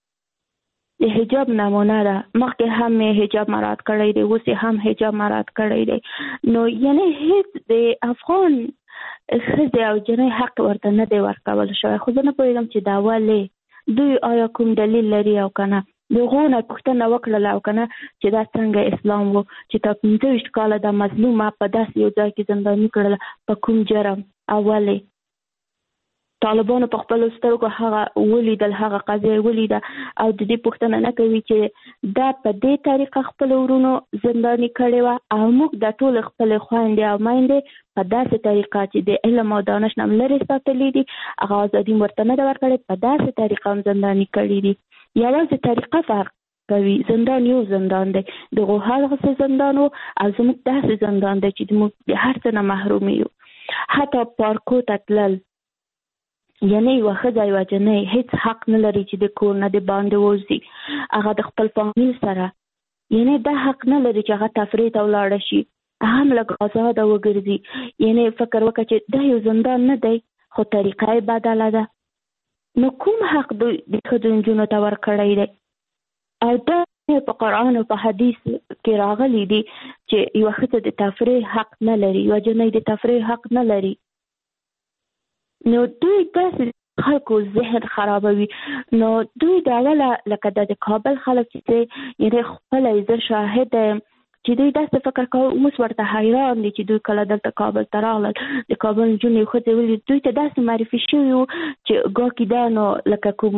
د حجاب نمونه ده. مخکې هم یې حجاب مراعات کړی دی، اوس یې هم حجاب مراعات کړی دی. نو یعنې هیڅ د افغان ښځې او جنۍ حق ورته نه دی ورکول شوی. خو زه نه پوهېږم چې دا ولې، دوی آیا کوم دلیل لري او که نه؟ د هغو نه پوښتنه وکړله او که نه چې دا څنګه اسلام و چې تا پنځه ویشت کاله دا مظلومه په داسې یو ځای کې زنداني کړله، په کوم جرم او ولې؟ طالبانو په خپلو سترګو هغه ولیدل، هغه قضیه ولیده او د دې پوښتنه نه کوي چې دا په دې طریقه خپلو ورونو زنداني کړې وه او موږ دا ټولې خپلې خویندې او میندې په داسې طریقه چې د علم او دانش نه هم لرې ساتلي دي، هغه ازادي ورته نه ده ورکړې، په داسې طریقه هم زنداني کړي دي. یوازې طریقه فرق کوي. زندان یو زندان دی، دغو هغسې زندان و او زموږ داسې زندان دی چې موږ د هر څه نه محروم یو. حتی پارکو ته تلل یعنی یوه ښځه یوه جنۍ هیڅ حق نه لري چې د کور نه د باندې ووځي، هغه د خپل فامیل سره، یعنی دا حق نه لري چې هغه تفریح ته ولاړه شي، هم لږ آزاده وګرځي. یعنی فکر وکړه چې دا یو زندان نه دی خو طریقه یې بدله ده. نو کوم حق دوی د ښځو نجونو ته ورکړی دی؟ او دا په قرآن او په حدیث کې راغلی دي چې یوه ښځه د تفریح حق نه لري، یوه جنۍ د تفریح حق نه لري. نو دوی داسې خلکو ذهن خرابوي. نو دوی د اوله لکه د کابل خلک چې یعنې خپله زه شاهد یم چې دوی داسې فکر کوي، اوس ورته حیران دي چې دوی کله دلته کابل ته راغلل، د کابل نجونې ښځې ولید دوی ته داسې معرفي شوي وو چې ګواکې دا نو لکه کوم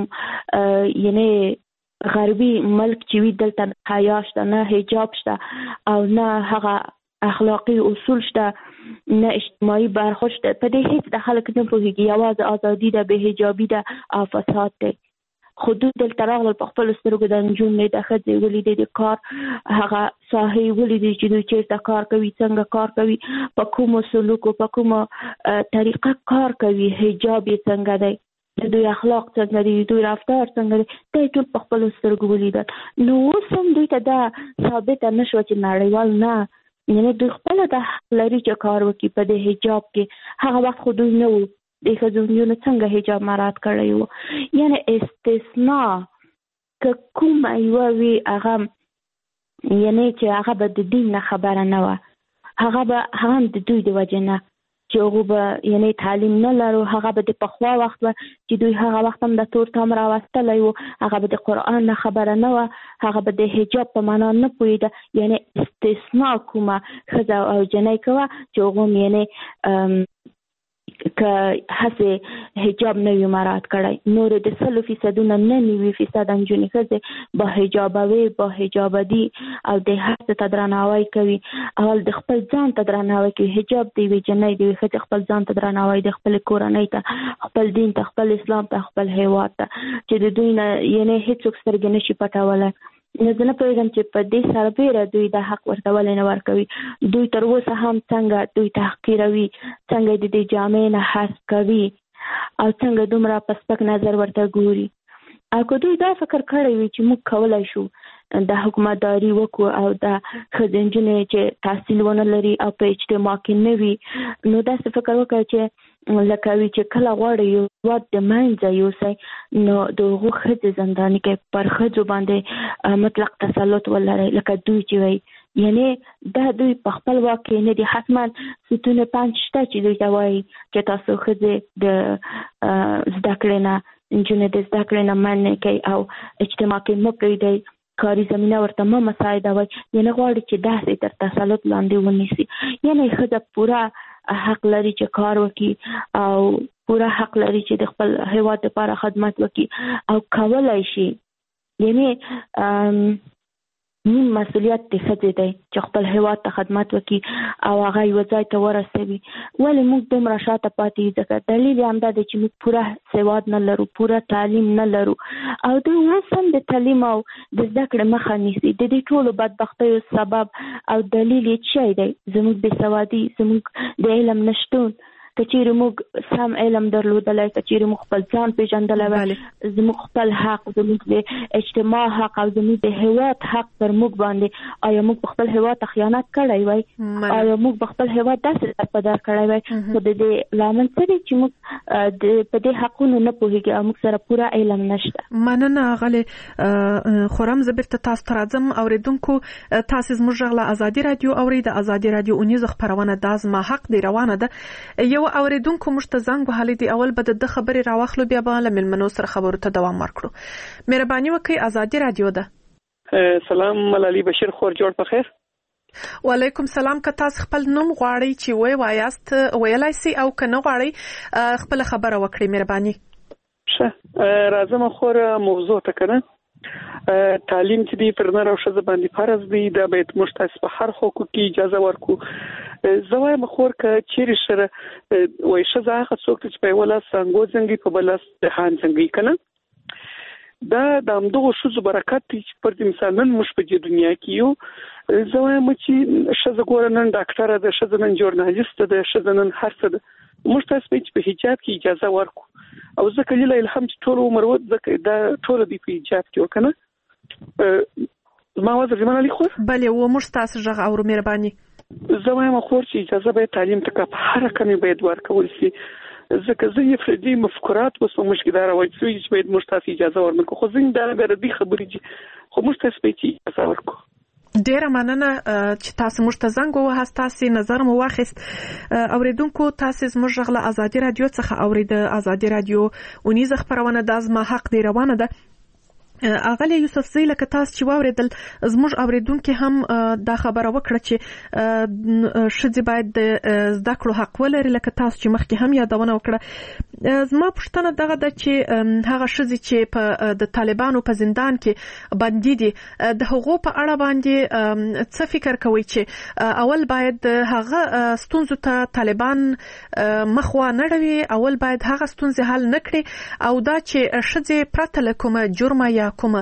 یعنې غربي ملک چې وي دلته نه حیا شته، نه حجاب شته، او نه هغه اخلاقي اصول شته، نه اجتماعي برخورد شته. په دې هیڅ د خلک نه پوهېږي، یوازې ازادي ده، بې حجابي ده او فساد دی. خو دوی دلته راغلل په خپلو سترګو د نجونې د ښځې ولیدې د کار هغه ساحې ولیدې چې دوی چېرته کار کوي، څنګه کار کوي، په کومو سلوکو په کومه طریقه کار کوي، حجاب یې څنګه دی، د دوی اخلاق څنګه دي، دوی رفتار څنګه دی، دا یې ټول په خپلو سترګو ولیدل. نو اوس هم دوی ته دا ثابته نه شوه چې نړیوال نه، یعنې دوی خپله دا حق لري چې کار وکړي په دې حجاب کې. هغه وخت خو دوی نه وو د ښځو نجونو څنګه حجاب مراعات کړی وو. یعنې استثناء که کومه یوه وي هغه یعنې چې هغه به د دین نه خبره نه وه، هغه به هغه هم د دوی د وجې نه چې هغوی به یعنې تعلیم نه لرو، هغه به د پخوا وخت به چې دوی هغه وخت هم د تور تام راوستلی وو، هغه به د قرآن نه خبره نه وه، هغه به د حجاب په معنا نه پوهېده. یعنې استثناء کومه ښځه او جنۍ کوه چې هغوی هم یعنې که هسې حجاب نه وي مراعات کړی، نورې د سلو فیصدونه نه نوي فیصده نجونې ښځې با حجابه وي، با حجابه دي او د هر څه ته درناوی کوي. اول د خپل ځان ته درناوی کوي، حجاب د یوې جنۍ د یوې ښځې خپل ځان ته درناوی دی، خپلې کورنۍ ته، خپل دین ته، خپل اسلام ته، خپل هیواد ته، چې د دوی نه یعنې هېڅوک سترګې نشي پټولی. نو زه نه پوهېږم چې په دې سربیره دوی دا حق ورته ولې نه ورکوي. دوی تر اوسه هم څنګه دوی تحقیروي، څنګه د دې جامې نه حذف کوي او څنګه دومره په سپک نظر ورته ګوري. او که دوی دا فکر کړی وي چې موږ کولی شو د حکومتداري وکړو او د ښځې نجونې چې تحصیل ونه لري او په اجتماع کې نه وي، نو داسې فکر وکړه چې لکه وي چې کله غواړئ یو هېواد د منځه یوسئ، نو د هغو ښځې زنداني کوي، پر ښځو باندې مطلق تسلط ولرئ لکه دوی چې وایي. یعنې دا دوی په خپل واک کې نه دي. حتما ستون پنج شته چې دوی ته وایي چې تاسو ښځې د زده کړې نه، نجونې د زده کړې نه منع کوي او اجتماع کې مه پرېږدئ، کاري زمینه ورته مه مساعدوئ. یعنې غواړي چې داسې تر تسلط لاندې ونیسي. یعنې ښځه پوره حق لري چې کار وکړي او پوره حق لري چې د خپل هیواد لپاره خدمت وکړي او کولی شي. یعنې نیم مسؤلیت د ښځې دی چې خپل هیواد ته خدمت وکړي او هغه یوه ځای ته ورسوي. ولې موږ دومره شاته پاتې یو؟ ځکه دلیل یې همدا دی چې موږ پوره سواد نه لرو، پوره تعلیم نه لرو او دوی اوس هم د تعلیم او د زده کړې مخه نیسي. د دې ټولو بدبختیو سبب او دلیل یې څه دی؟ زموږ بېسوادي، زموږ د علم نشتون. که چیرې موږ سم علم درلودلی، که چیرې موږ خپل ځان پېژندلی وای، زموږ خپل حق، زموږ د اجتماع حق او زموږ د هیواد حق پر موږ باندې، آیا موږ په خپل هیواد ته خیانت کړی وای؟ آیا موږ په خپل هیواد داسې در په در کړی وای؟ خو د دې لامل څه دی چې موږ په دې حقونو نه پوهېږو او موږ سره پوره علم نشته. مننه غلې خورم. زه بیرته تاسو ته راځم. اورېدونکو، تاسو زموږ غږ له ازادي رادیو اورئ. د ازادي رادیو اونیزه خپرونه دا زما حق دی روانه ده. یو اوریدونکو موږ ته زنګ وهلی دی. اول به د خبرې راوخلو، بیا به له مېلمنو سره خبرو ته دوام ورکړو. مهرباني وکړئ. ازادي رادیو ده. سلام، ملالي بشیر خور جوړ په خیر. وعلیکم سلام. که تاسو خپل نوم غواړئ چې وای وایاست ویلای سي، او که نه غواړئ خپل خبره وکړئ مهرباني. ښه، راځم خور موضوع ته کنه. تعلیم چې دی پر نر او ښځه باندې فرض دی، دا باید موږ تاسو په هر حقوق کې اجازه ورکو. زه وایم خور که چیرې سره وای ښځه هغه څوک چې په یو لاس څنګه څنګه په بل لاس دهان څنګه کنه، دا د همدغو ښځو برکت دی چې پر دې مثال نن موږ په دې دنیا کې یو. زه وایم چې ښځه ګوره نن ډاکټره ده، ښځه نن ژورنالیسټه ده، ښځه نن هر څه ده. موږ تاسو ته په حجاب کې اجازه ورکو او ځکه لیلا الهام چې ټول عمر و ځکه دا ټول دی په ایجاب کې وکنه ما وځي زمانه لیکو بله و مستاس ژغ او مهرباني زه وایم خور چې اجازه به تعلیم ته په هر کمی باید ورکول شي ځکه زه یې فردي مفکرات وسو مشکدار وای چې باید مستاس اجازه ورنکو خو زین دا غردي خبرې چې خو مستاس به چې اجازه ورکو ډیره مننه چې تاسو موږ ته زنګ ووهاست. تاسو نظر مو واخیست. اوریدونکو تاسو زموږ غږ له ازادي رادیو څخه اورید. ازادي رادیو اونیزه خبرونه د ازما حق دی روانه ده. اغلی یوسف زی لکه تاسو چې واوریدل زموږ اوریدونکو هم دا خبره وکړه چې شذ باید د زده کړو حق ولري لکه تاسو چې مخکې هم یادونه وکړه. زما پوښتنه دغه ده چې هغه شذ چې په د طالبانو په زندان کې بندي دي د هغو په اړه باندې څه فکر کوي چې اول باید هغه ستونزو ته طالبان مخ وا نه اړوي، اول باید هغه ستونزې حل نکړي او دا چې شذ پرته له کومه جرمه یا کومه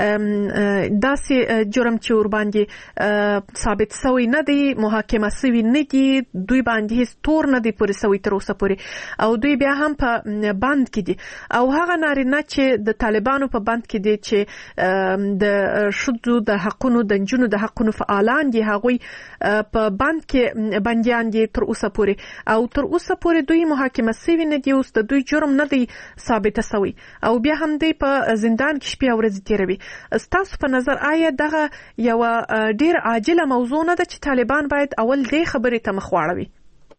داسې جرم چې ور باندې ثابت شوی نه دی، محاکمه شوی نه دی، دوی باندې هیڅ تور نه دی پورې شوی تر اوسه پورې او دوی بیا هم په بند کې دي او هغه نارینه چې د طالبانو په بند کې دي چې د شذو د حقونو د جنونو د حقونو فعالان دي هغوی په بند کې بنديان دي تر اوسه پورې او تر اوسه پورې دوی محاکمه شوی نه دي، اوس د دوی جرم نه دی ثابت شوی او بیا هم دوی په زندان کې شپې ورځې تیروي. ستاسو په نظر آیا دغه یو ډیر عاجله موضوع نه ده چې طالبان باید اول دې خبرې ته مخ واړوي؟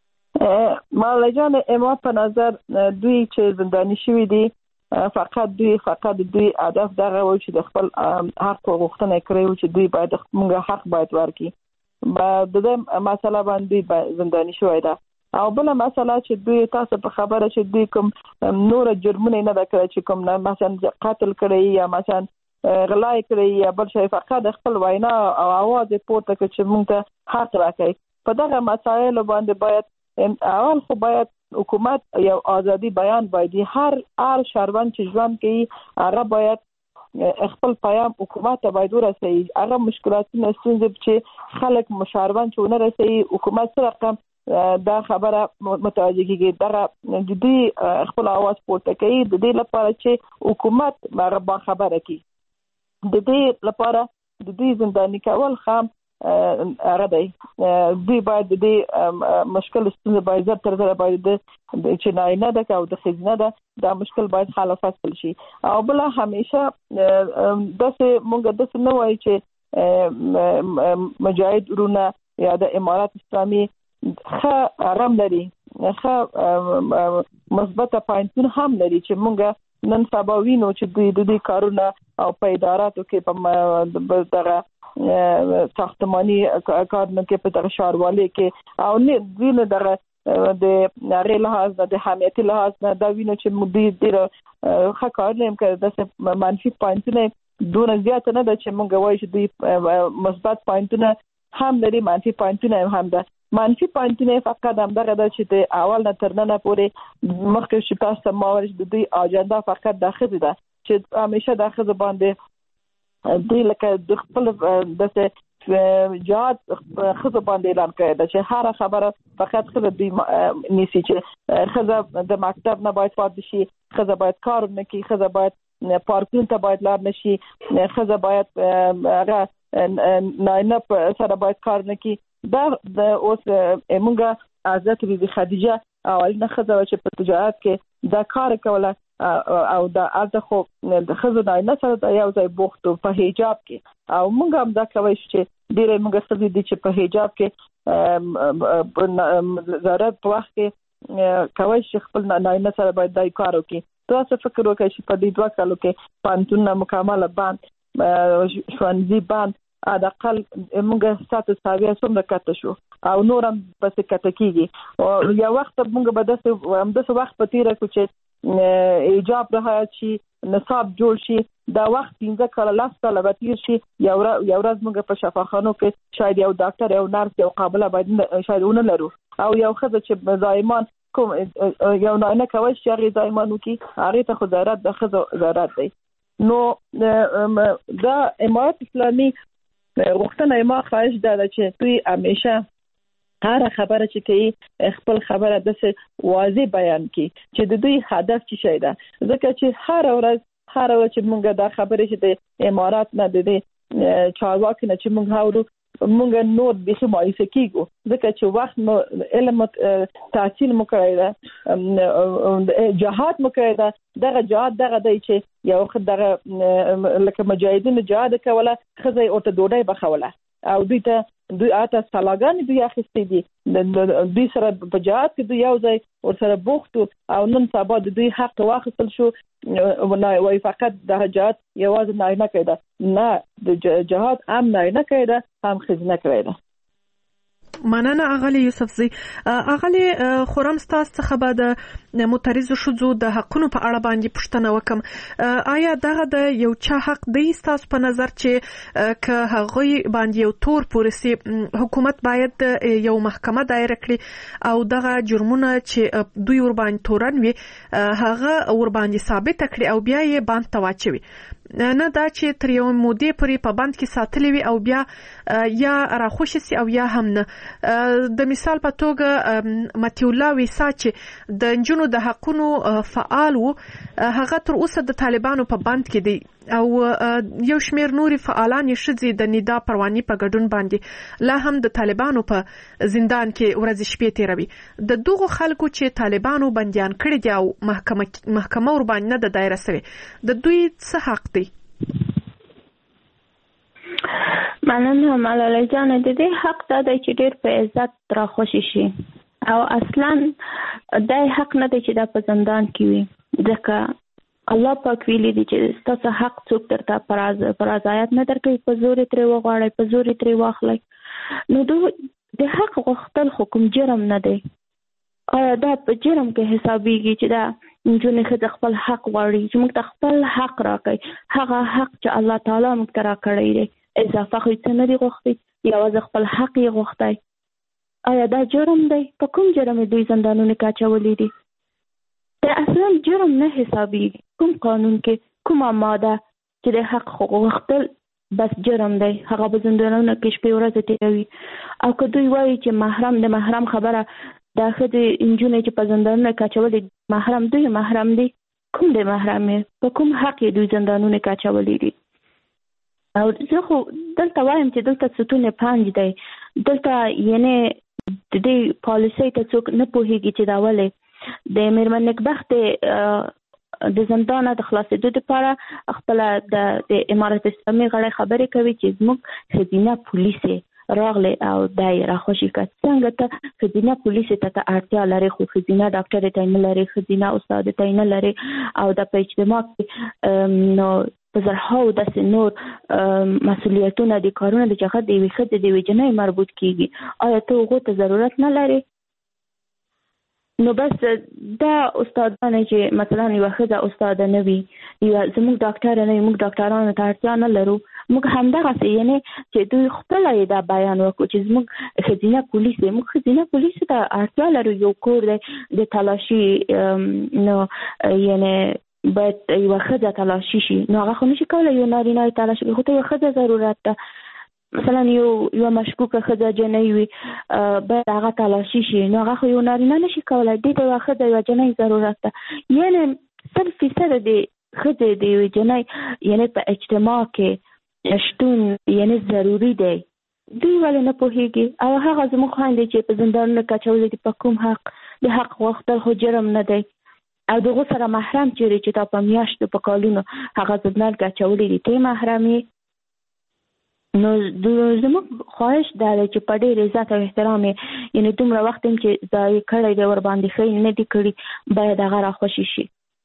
مالا جان اما په نظر دوی چې زنداني شوي دي فقط دوی فقط دوی هدف دغه و چې د خپل حق غوښتنه کړی چې دوی باید موږ حق باید ورکړي با د دې مسله باندې زنداني شوی ده. او بل مسله چې دوی تاسو په خبره چې دوی کوم نور جرمونه نه دا کړی چې کوم نه مثلا قتل کړی یا مثلا غلا کړی یا بل شي، فقط خپل وینا او आवाज پورته کړي چې موږ ته حق راکړي. په دغه مسایل باندې باید اول خو باید حکومت یو ازادي بیان باید هر هر شهروند چې ژوند کوي هغه باید خپل پیام حکومت ته باید ورسوي. هغه مشکلاتونه ستونزې چې خلک مشاروان چې ونه رسوي حکومت سره رقم دا خبره متوجه کیږي. دا د دې خپل आवाज پورته کوي د دې لپاره چې حکومت هغه با خبره کوي. د دې لپاره د دې زنداني کول خام هغه دی دوی باید د دې مشکل ستونزه باید زر تر زر باید چې نه ده او د خزینه ده دا مشکل باید حل فصل شي. او بل همیشه داسې مونږ داسې نه وایي چې مجاهد ورونه یا د امارات اسلامي ښه آرام لري، ښه مثبته پاینټونه هم لري چې مونږ نن سبا وینو چې دوی د دې کارونه او په اداراتو کې په دغه ساختماني کارونه کې په دغه ښاروالۍ کې او نه دوی نه دغه د نړۍ لحاظ د حمیتي لحاظ نه دا وینو چې موږ ډېر ښه کارونه هم کوي. داسې منفي پاینټونه دونه زیات نه ده چې مونږ وایو چې دوی مثبت پاینټونه هم لري، منفي پاینټونه هم ده. منفي پاینټونه فقط هم دغه ده چې د اول نه تر ننه پورې مخکې چې تاسو ما ورش د دوی اجنډا فقط د ښځې ده چې همیشه د ښځې باندې دوی لکه د خپل داسې جهاد ښځو باندې اعلان کړی ده چې هر خبره فقط ښځه دوی نیسي چې ښځه د مکتب نه باید پاتې شي، ښځه باید کار نه کوي، ښځه باید پارکونو ته باید لار نشي، ښځه باید هغه ناینه سره باید کار نه کوي. دا د اوس موږ حضرت بیبي خدیجه اولنه ښځه چې په تجارت کې دا کار کوله او دا الته خو د ښځو ناینه سره یو ځای بوخت په حجاب کې او موږ هم دا کوي چې ډېرې موږ ښځې دي چې په حجاب کې ضرورت په وخت کې کوي چې خپل ناینه سره باید دا کار وکړي. تاسو فکر وکړئ چې په دې دوه کالو کې پانتون مکمل بند ښوونځي بند اقل موږ ستاسو ساوي څومره کته شو او نورم پس کته کیږي او یو وخت موږ به داسې هم داسې وخت په تیره کې چې ایجاب رهایت شي نصاب جوړ شي دا وخت پنځه کاله لاس کاله به تیر شي یو یو ورځ موږ په شفاخانو کې شاید یو ډاکټر یو نرس یو قابله باید شاید ونه لرو او یو ښځه چې زایمان کوم یو نه کوي چې هغه زایمان وکي هغه ته خو ضرورت د ښځو ضرورت دی. نو دا امارات اسلامي غوښتنه ما خواهش ده چې دوی همیشه هر خبره چې کوي خپل خبره د واضح بیان کړي چې د دوی هدف څه شي ده. ځکه چې هر ورځ هر ورځ چې موږ دا خبره چې د امارات نه د چارواکي نه چې موږ هاورو موږ نور به مایوسه کیږو ځکه چې وخت مو علم تحصیل مو کړی دا جهاد مو کړی دا دغه جهاد دغه دی چې یو خدغه لکه مجاهدین جهاد کوله خزه او ته ډوډۍ بخوله او دوی ته دوی اته سلاګان دوی اخیستې دي دوی سره په جهاد کې دوی یو ځای ور سره بوختو او نن سبا د دوی حق واخیستل شو وای فقط د جهاد یوازې نه نه کېده نه د جهاد هم نه نه کېده هم خزنه کېده. مننه اغلی یوسفزی. اغلی خورم ستاسو څخه به د معترض شوزو د حقونو په اړه باندې پوښتنه وکم. آیا دغه د یو چا حق دی ستاسو په نظر چې که هغه باندې یو تور پورسي حکومت باید یو محکمه دایره کړي او دغه جرمونه چې دوی ور باندې تورن وي هغه ور باندې ثابت کړي او بیا یې باندې تواچوي نه دا چې تر یو مودې پورې په بند کې ساتلې وي او بیا یا راخوشي سي او یا هم نه. د مثال په توګه متیولا ویسا چې د انجونو د حقونو فعال وو هغه تر اوسه د طالبانو په بند کې دی او یو شمیر نوري فعالان یې شذي د ندا پرواني په ګډون باندې لا هم د طالبانو په زندان کې ورځ شپې تیروي. د دغو خلکو چې طالبانو بنديان کړي دي او محکمه محکمه ور باندې نه د دایره سره د دوی څه حق دی؟ مننه ملاله جان. د دې حق دا دی چې ډېر په عزت را خوشي شي او اصلا دا حق نه دی چې دا په زندان کې وي ځکه الله پاک ویلي دی چې ستاسو حق څوک درته پراز پرازایت نه درکوي په زور ترې وغواړئ په زور ترې واخلئ. نو د حق غوښتل خو کوم جرم نه دی. آیا دا په جرم کې حسابيږي چې دا نجونې ښځه خپل حق غواړي چې موږ ته خپل حق راکړي هغه حق چې الله تعالی موږ ته راکړی دی اضافه خو څه نه دی غوښتي یوازې خپل حق یې غوښتی. آیا دا جرم دی؟ په کوم جرم دوی زندانونو کې اچولي دي؟ دا اصلا جرم نه حسابيږي. کوم قانون کې کومه ماده چې د حق غوښتل بس جرم دی هغه به زندانونو کې شپې ورځې تیروي. او که دوی وایي چې محرم د محرم خبره دا ښځې نجونې چې په زندانونو کې اچولي محرم دوی محرم دي کوم دی محرم په کوم حق دوی زندانونو کې اچولي دي؟ او زه خو دلته وایم چې دلته ستون پنځ دی دلته یعنی د دې پالیسۍ ته څوک نه پوهیږي چې دا ولې د میرمن نکبخت د زندان د خلاصېدو لپاره خپل د امارت اسلامي غړي خبرې کوي چې زموږ خزینه پولیس راغله او دای راخوشي کړ څنګه ته خزینه پولیس ته اړتیا لري خو خزینه ډاکټر ته نه لري خزینه استاد ته نه لري او د په اجتماع کې نو په زرهاو داسې نور مسؤلیتونه دي کارونه د چې د یوې ښځې د یوې جنۍ مربوط کیږي. آیا ته هغو ته ضرورت نه لري؟ نو بس دا استادانه چې مثلا یوه ښځه استاده نه وي یا زموږ ډاکټره نه وي موږ ډاکټرانو ته اړتیا نه لرو موږ همدغسې یعنې چې دوی خپله یې دا بیان وکړو چې زموږ ښځینه پولیس دی موږ ښځینه پولیسو ته اړتیا لرو. یو کور دی د تلاشي نو یعنې باید یوه ښځه تلاشي شي نو هغه خو نشي کولی یو نارینه یې تلاشي کړي خو ته یوه ښځه ضرورت ده. مثلا یو یوه مشکوکه ښځه جنۍ وي باید هغه تلاشي شي نو هغه خو یو نارینه نشي کولی دې ته یوه ښځه یوه جنۍ ضرورت ده. یعنې سل فیصده د ښځې د یوې جنۍ یعنې په اجتماع کې شتون یعنې ضروري دی. دوی ولې نه پوهېږي او هغه زموږ خویندې چې په زندانونو کې اچولي دي په کوم حق د حق غوښتل خو جرم نه دی او دغه سره محرم چیرې چې تا په میاشتو په کالونو هغه زندان کې اچولي دي ته محرم یې. نو زموږ خواهش دا دی چې په ډېر عزت او احترام یې یعنې دومره وخت هم چې ضایع کړی دی ورباندې ښه نه دي کړي باید هغه راخوشي شي.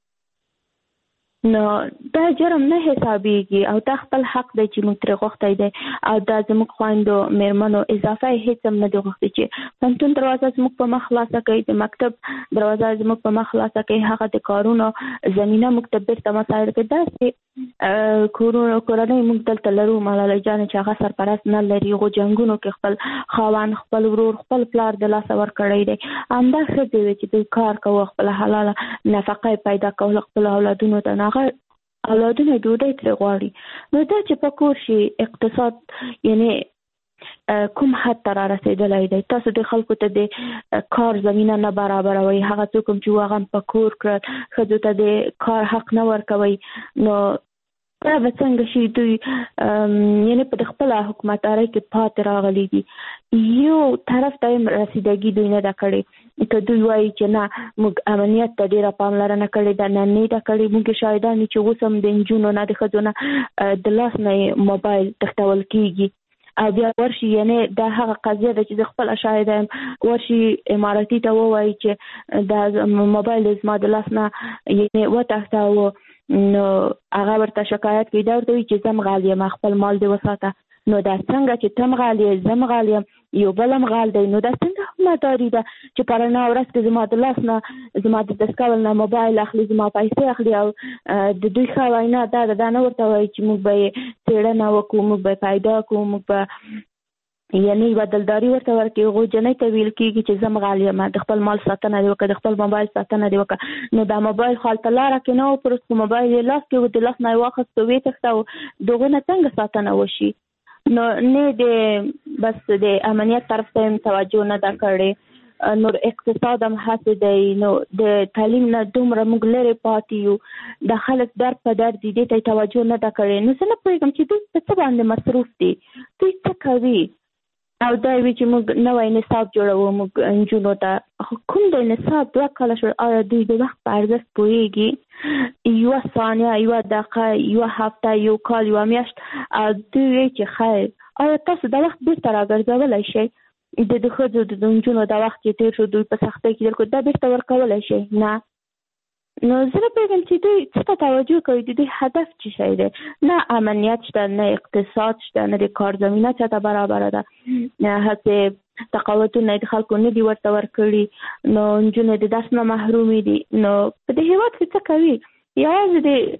نو دا جرم نه حسابيږي او دا خپل حق دی چې موږ ترې غوښتی دی او دا زموږ خویندو میرمنو اضافه یې هېڅ هم نه دي غوښتي چې پوهنتون دروازه زموږ په مخ خلاصه کوي د مکتب دروازه زموږ په مخ خلاصه کوي هغه د کارونو زمینه موږ ته بیرته مسایل کې داسې کورونه کورنۍ موږ دلته لرو ملاله جانې چې هغه سرپرست نه لري هغو جنګونو کې خپل خاوند خپل ورور خپل پلار د لاسه ورکړی دی همدا ښځې وې چې دوی کار کوه خپله حلاله نفقه یې پیدا کول خپلو اولادونو ته اولادونه ډوډۍ ترې غواړي. نو دا چې په کور شي اقتصاد یعنې کوم حد ته را رسیدلی دی. تاسو د خلکو ته د کار زمینه نه برابروي، هغه څوک چې هغه په کور کړل ښځو ته د کار حق نه ورکوي، نو دا به څنګه شي؟ دوی یعنې په خپله حکومتدارۍ کې پاتې راغلي دي. یو طرف ته یې رسیدګي دوی نه ده کړې، که دوی وایي چې نه موږ امنیت ته ډېره پاملرنه کړې ده، نه نه ده کړې. موږ شاهدان یو چې اوس هم د نجونو نه د ښځو نه د لاس نه یې موبایل تښتول کېږي او بیا ورشي، یعنې دا هغه قضیه ده چې زه خپله شاهده یم، ورشي اماراتي ته ووایي چې دا موبایل زما د لاس نه یعنې وتښتاوه، نو هغه ورته شکایت کوي، دا ورته وایي چې زه مغال یم، خپل مال دې وساته. نو دا څنګه چې ته مغال یې، زه مغال یم، یو بل مغال دی، نو دا څنګه حکومتداري ده چې په رڼا ورځ کې زما د لاس نه، زما د دستکول نه موبایل اخلي، زما پیسې اخلي او د دوی ښه وینا دا ده، دا نه ورته وایي چې موږ به یې څېړنه وکړو، موږ به یې پیدا کړو، موږ به یعنې یوه دلداري ورته ورکړي. هغو جنۍ ته ویل کېږي چې زه مغال یم، د خپل مال ساتنه دې وکړه، د خپل موبایل ساتنه دې وکړه. نو دا موبایل خو هلته لاره کې نه و پروت، خو موبایل یې لاس کې و، د لاس نه یې واخیست او ویې تښته، د هغو نه څنګه ساتنه وشي؟ نو نه د بس د امنیت طرف ته هم توجه نه ده کړې، نور اقتصاد هم هسې دی، نو د تعلیم نه دومره موږ لرې پاتې یو، د خلک درد په درد دي، دې ته توجه نه ده کړې. نو زه نه پوهېږم چې دوی په څه باندې مصروف دي، دوی څه کوي؟ او دا وی چې موږ نوی نصاب جوړوو موږ نجونو ته، کوم د نصاب دوه کاله شو، آیا دوی د وخت په ارزښت پوهېږي؟ یوه ثانیه، یوه دقیقه، یوه هفته، یو کال، یوه میاشت، او دوی وایي چې خیر آیا تاسو د وخت بیرته راګرځولی شئ؟ د د ښځو د نجونو د وخت چې تېر شو دوی په سختۍ کې درکړو، دا بیرته ورکولی شئ؟ نه. نو زه نه پوهېږم چې دوی څه ته توجه کوي، د دوی هدف څه شی دی؟ نه امنیت شته، نه اقتصاد شته، نه د کار زمینه چاته برابره ده، هسې تقاوتونه د خلکو نه دي ورته ورکړي، نو نجونې د درس نه محرومې دي. نو په دې هېواد کې څه کوي؟ یوازې د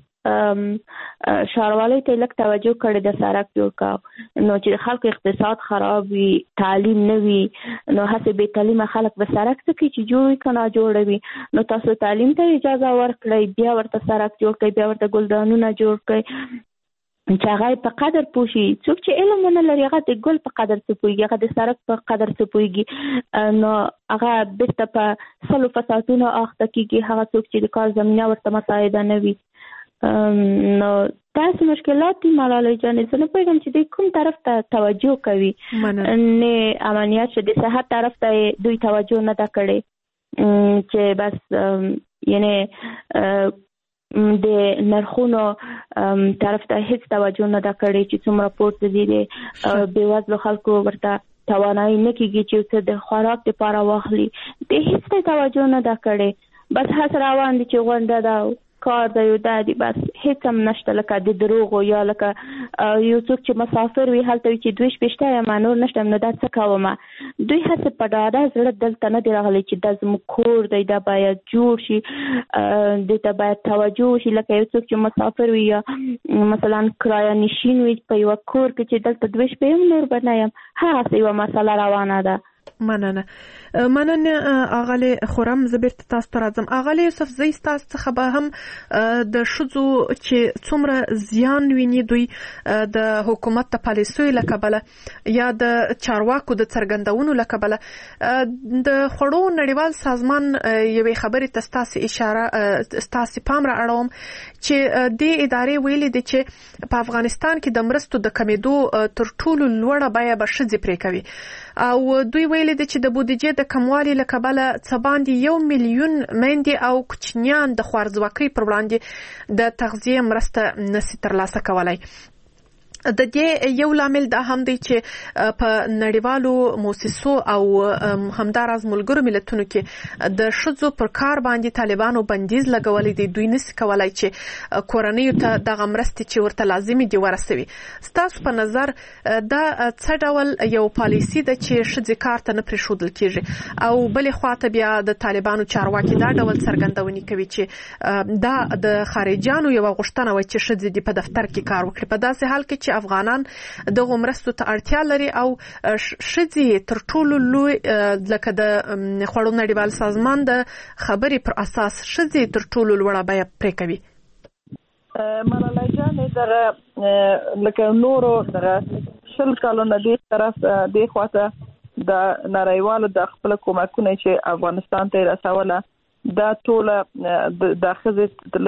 ښاروالۍ ته یې لږ توجه کړې ده، سړک جوړ کړه، نو چې د خلکو اقتصاد خراب وي، تعلیم نه وي، نو هسې بې تعلیمه خلک به سړک څه کوي چې جوړ وي که نه جوړوي؟ نو تاسو تعلیم ته اجازه ورکړئ، بیا ورته سړک جوړ کړئ، بیا ورته ګلدانونه جوړ کړئ چې هغه په قدر پوه شي. څوک چې علم ونه لري هغه د ګل په قدر څه پوهېږي، هغه د سړک په قدر څه پوهېږي، نو هغه بېرته په سلو فسادونو اخته کېږي، هغه څوک چې د کار زمینه ورته مساعده نه وي. نو داسې مشکلات دي ملالۍ جانې، زه نه پوهېږم چې دوی کوم طرف ته توجه کوي. نه امنیت شو، د صحت طرف ته دوی توجه نه ده کړې، چې بس یعنې د نرخونو طرف ته هیڅ توجه نه ده کړې چې څومره پورته دي، د بېوزلو خلکو ورته توانایي نه کېږي چې څه د خوراک دپاره واخلي، د هیڅ ته توجه نه ده کړې. بس هڅه روان دي چې غونډه ده، کار دی، یو دا دی، بس هیڅ هم نشته، لکه د دروغو یا لکه یو څوک چې مسافر وي هلته وي چې دوی شپېشته یم نور نشته، نو دا څه کومه؟ دوی هسې په ډاډه زړه دلته نه دی راغلی چې دا زموږ کور دی، دا باید جوړ شي، دې ته باید توجه وشي. لکه یو څوک چې مسافر وي یا مثلا کرایه نشین وي په یوه کور کې چې دلته دوی شپې یم نور به نه یم، هغسې یوه مسله روانه ده. مننه مننه اغلی خورم. زه بیرته تاسو ته راځم. اغلی یوسف، زه ستاسو څخه به هم د ښځو چې څومره زیان ویني دوی د حکومت د پالیسیو له کبله یا د چارواکو د څرګندونو له کبله د خوړو نړیوال سازمان یوې خبرې ته ستاسو اشاره ستاسو پام را اړوم چې دې ادارې ویلي دي چې په افغانستان کې د مرستو د کمیدو تر ټولو لوړه بیه به ښځې پرې کوي، او دوی ویلي دي چې د بودیجې د کموالي له کبله څه باندې یو میلیون میندې او کوچنیان د خوارځواکۍ پر وړاندې د تغذیې مرسته نشي ترلاسه کولای. د دې یو لامل دا هم دی چې په نړیوالو موسسو او همداراز ملګرو ملتونو کې د ښځو پر کار باندې طالبانو بندیز لګولې دي، دوی نشي کولای چې کورنیو ته دغه مرستې چې ورته لازمي دي ورسوي. ستاسو په نظر دا څه ډول یو پالیسي ده چې ښځې کار ته نه پرېښودل کېږي، او بلې خواته بیا د طالبانو چارواکي دا ډول څرګندونې کوي چې دا د خارجیانو یوه غوښتنه وه چې ښځې دې په دفتر کې کار وکړي، په داسې حال کې چې افغانان دغه مرستو ته اړتیا لري او ښځې تر ټولو لوی لکه د خوړو نړیوال سازمان د خبرې پر اساس ښځې تر ټولو لوړه بیه پرې کوي. ملالۍ جانې دغه لکه نورو دغه شل کالونه دې طرف دې خواته د نړیوالو د خپل کومکونه چې افغانستان ته رسوله دا ټول د خزې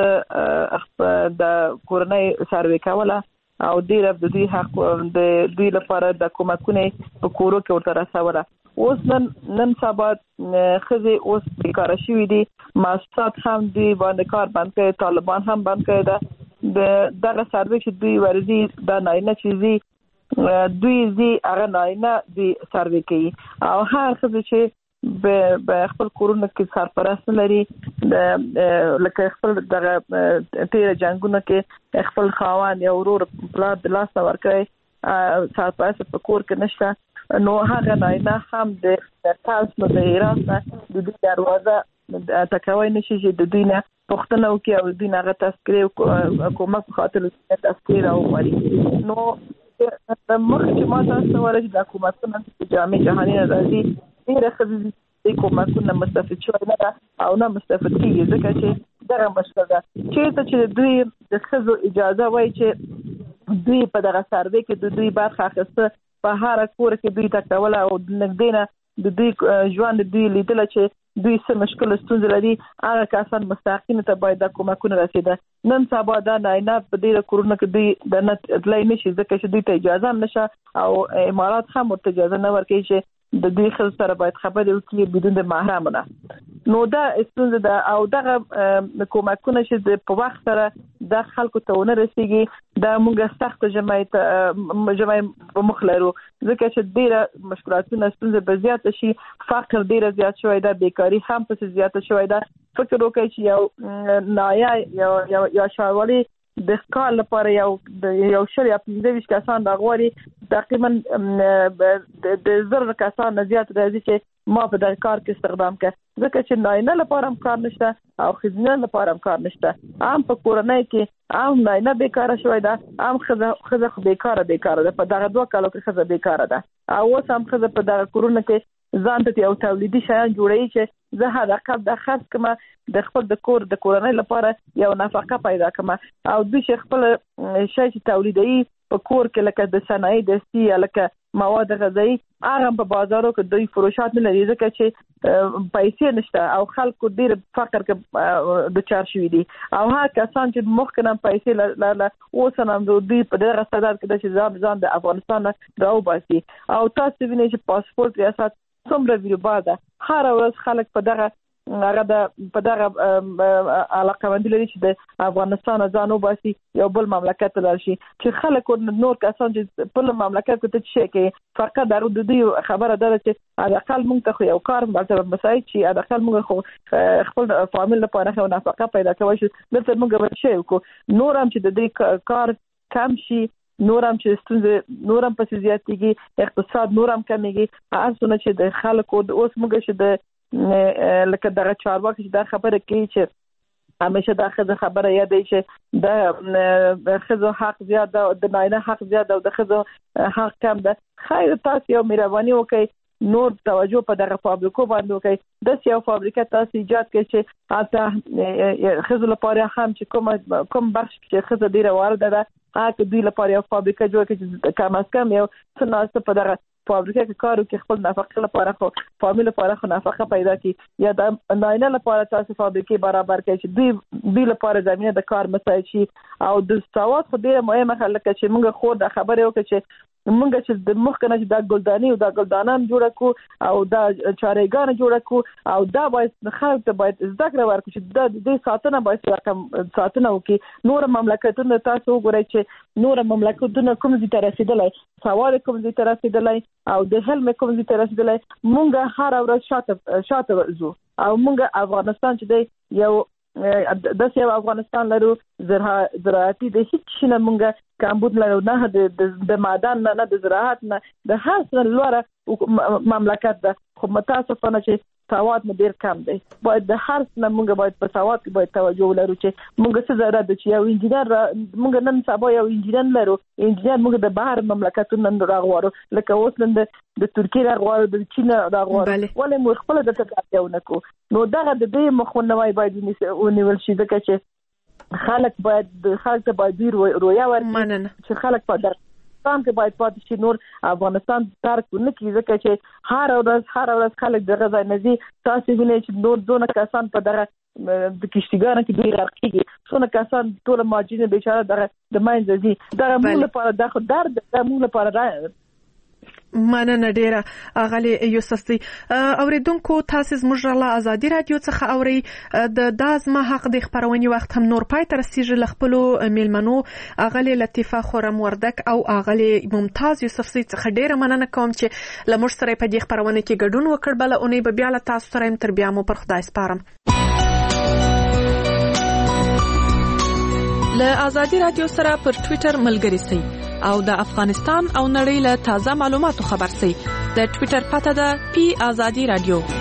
د کورنۍ سروې کوله او ډیر د دوی حق د دوی لپاره د کومکونه په کورو کې ورته رسوله. اوس نن نن سبا خزې اوس بیکاره شوي دي، مؤسسات هم دوی باندې کار بند کړي، طالبان هم بند کړي ده. د دغه سروې چې دوی ورځي د ناینه چې دوی زی هغه ناینه دوی سروې کوي او هر خزې چې به خپل کورونه کې سرپرست لري، لکه خپل دغه تیر جنگونه کې خپل خاوند یا ورور پلار د لاس ورکړي سرپرست په کور کې نشته، نو هغه ناینه هم د تاسو د ایران نه د دې دروازه تکوي نشي چې د دوی نه پښتنه وکي او دوی هغه تذکره کومک خاطر تذکره وغواړي. نو د مخ چې ما تاسو ورته د حکومتونو د جامع جهاني راځي ډیره خزي د کومکونو مستفید شوی نه او نه مستفید کیږي، ځکه چې دغه مشکل ده چې چې دوی د خزو اجازه وای چې دوی په دغه سروې کې د دوی برخه اخیسته په هر کور کې دوی تکوله او نګدینه د دوی ژوند دوی لیدل چې دوی څه مشکل ستونزې لري، هغه کسان مستحقین ته باید د کومکونه رسیده. نن سبا دا ناینه په ډیره کورونه کې دوی د نت اطلاع نشي، ځکه چې دوی ته اجازه هم نشه او امارات هم ورته اجازه نه ورکوي چې د دوی خل سره باید خبرې وکړي بدون د محرمونه. نو دا ستونزه ده او دغه کومکونه چې په وخت سره د خلکو ته ونه رسیږي دا موږ سخت جمعیت جمعیت په مخ لرو، ځکه چې ډیره مشکلاتونه ستونزه به زیات شي، فقر ډیره زیات شوی ده، بیکاری هم په زیات شوی ده. فکر وکړئ چې یو نایا یا یا شاولي د کال لپاره یو یو شری پنځه ویشت کسان د غوړي تقریبا د زر کسان زیات راځي چې ما په دغه کار کې استخدام کړ، ځکه چې ناینه لپاره هم کار نشته او خزینه لپاره هم کار نشته. عام په کورنۍ کې عام ناینه بیکاره شوی ده، عام خزه خزه بیکاره بیکاره ده، په دغه دوه کالو کې خزه بیکاره ده او اوس هم خزه په دغه کورونه کې ځان ته یو تولیدي شیان جوړوي چې زه هدا کب د خرڅ کما د خپل د کور د کورنۍ لپاره یو نفقه پیدا کما او د خپل شی چې تولیدي په کور کې لکه د صنایع دستي یا لکه مواد غذایی هغه په بازارو کې دوی فروشات نه لري، ځکه چې پیسې نشته او خلکو ډیر فقر کې د چار شوی دي او هغه کسان چې مخکنه پیسې لاله اوس هم دوی په دغه صدر کې د ځان ځان د افغانستان راو باسي او تاسو وینئ چې پاسپورت ریاست څومره ویروبا ده، هر ورځ خلک په دغه هغه د په دغه علاقه باندې لري چې د افغانستان ځان وباسي یو بل مملکت ته لاړ شي، چې خلک نور کسان چې په مملکت کې ته شي کې فقط درو د دې خبره ده چې اقل موږ ته یو کار مثلا مساعد شي، اقل موږ خپل فامیل لپاره خو نفقه پیدا کوي چې دلته موږ به شي کو نور هم چې د دې کار کم شي، نور هم چې ستونزې نور هم پسې زیاتېږي، اقتصاد نور هم کمیږي، هر څونه چې د خلکو د اوس موږ چې د لکه دغه چارواکي چې دا خبره کوي چې همیشه دا خزه خبره یادې چې د خزو حق زیات ده، د ناینه حق زیات ده او د خزو حق کم ده. خیر تاسو یو مهرباني وکړئ نور توجه په دغه فابریکو باندې وکړئ، د یو فابریکه تاسو ایجاد کړئ چې حتی خزو لپاره هم چې کوم کوم بخش چې خزه ډیره وارده ده هغه دوی لپاره یو فابریکه جوړ کړي چې کم از کم یو څه ناسته په دغه فابریکه کې کار وکړي، خپل نفقه لپاره خو فامیل لپاره خو نفقه پیدا کړي یا د ناینه لپاره تاسو فابریکې برابر کړئ چې دوی دوی لپاره زمینه د کار مساعد شي او د سواد خو ډیره مهمه خلک چې موږ خو د خبرې وکړو چې موږ چې د مخکنه چې د ګلدانی او د ګلدانان جوړ کو او د چارېګان جوړ کو او دا باید خلک ته باید زده کړه ورکړي چې د دې ساتنه باید رقم ساتنه وکړي. نور مملکتونه تاسو وګورئ چې نور مملکتونه کوم ځای ته رسیدلای، سوال کوم ځای ته رسیدلای او د حلم کوم ځای ته رسیدلای، موږ هر ورځ شاته شاته ورځو او موږ افغانستان چې دی یو د سیو افغانستان لرو زراعتي د هیڅ شي نه مونږه کمبود لرو، نه د معدن نه نه د زراعت نه د هر څه لوړه مملکت ده، خو متاسفانه چې سواد مو ډیر کم دی. باید د هر څه نه مونږ باید په سواد کې باید توجه ولرو چې مونږ څه ضرورت ده چې یو انجینر مونږ نن سبا یو انجینر لرو، انجینر مونږ د بهر مملکتونو نن راغواړو لکه اوس نن د ترکیه راغواړو د چین راغواړو ولې مو خپل د تکاتیونه کو نو دغه د دې مخونوي باید ونیول شي، ځکه چې خلک باید خلک ته باید رویا ورکړي چې خلک په در افغانستان کې باید پاتې شي نور افغانستان ترک نه کیږي ځکه چې هر ورځ هر ورځ خلک د غزا نزي تاسو وینئ چې نور ځونه کسان په دغه د کشتګانو کې دوی راکېږي څونه کسان ټول ماجینه بیچاره دغه د ماینځ دي دغه موږ لپاره دغه درد د موږ لپاره مننه ډیره اغلی یوسف دی اوریدونکو تاسو زموږ له ازادي رادیو څخه اوري د دازما حق د خبرونې وخت هم نور پای تر سیج لخپلو میلمنو اغلی لطیفه خورم وردک او اغلی ممتاز یوسف دی څخه ډیره مننه کوم چې لمر سره په دې خبرونه کې ګډون وکړ بل اونۍ به بیا له تاسو سره تر بیا مو پر خدای سپارم له ازادي رادیو سره پر ټوئیټر ملګری سئ او د افغانستان او نړۍ له تازه معلوماتو خبر سئ. د ټوئیټر پته ده پی ازادي رادیو.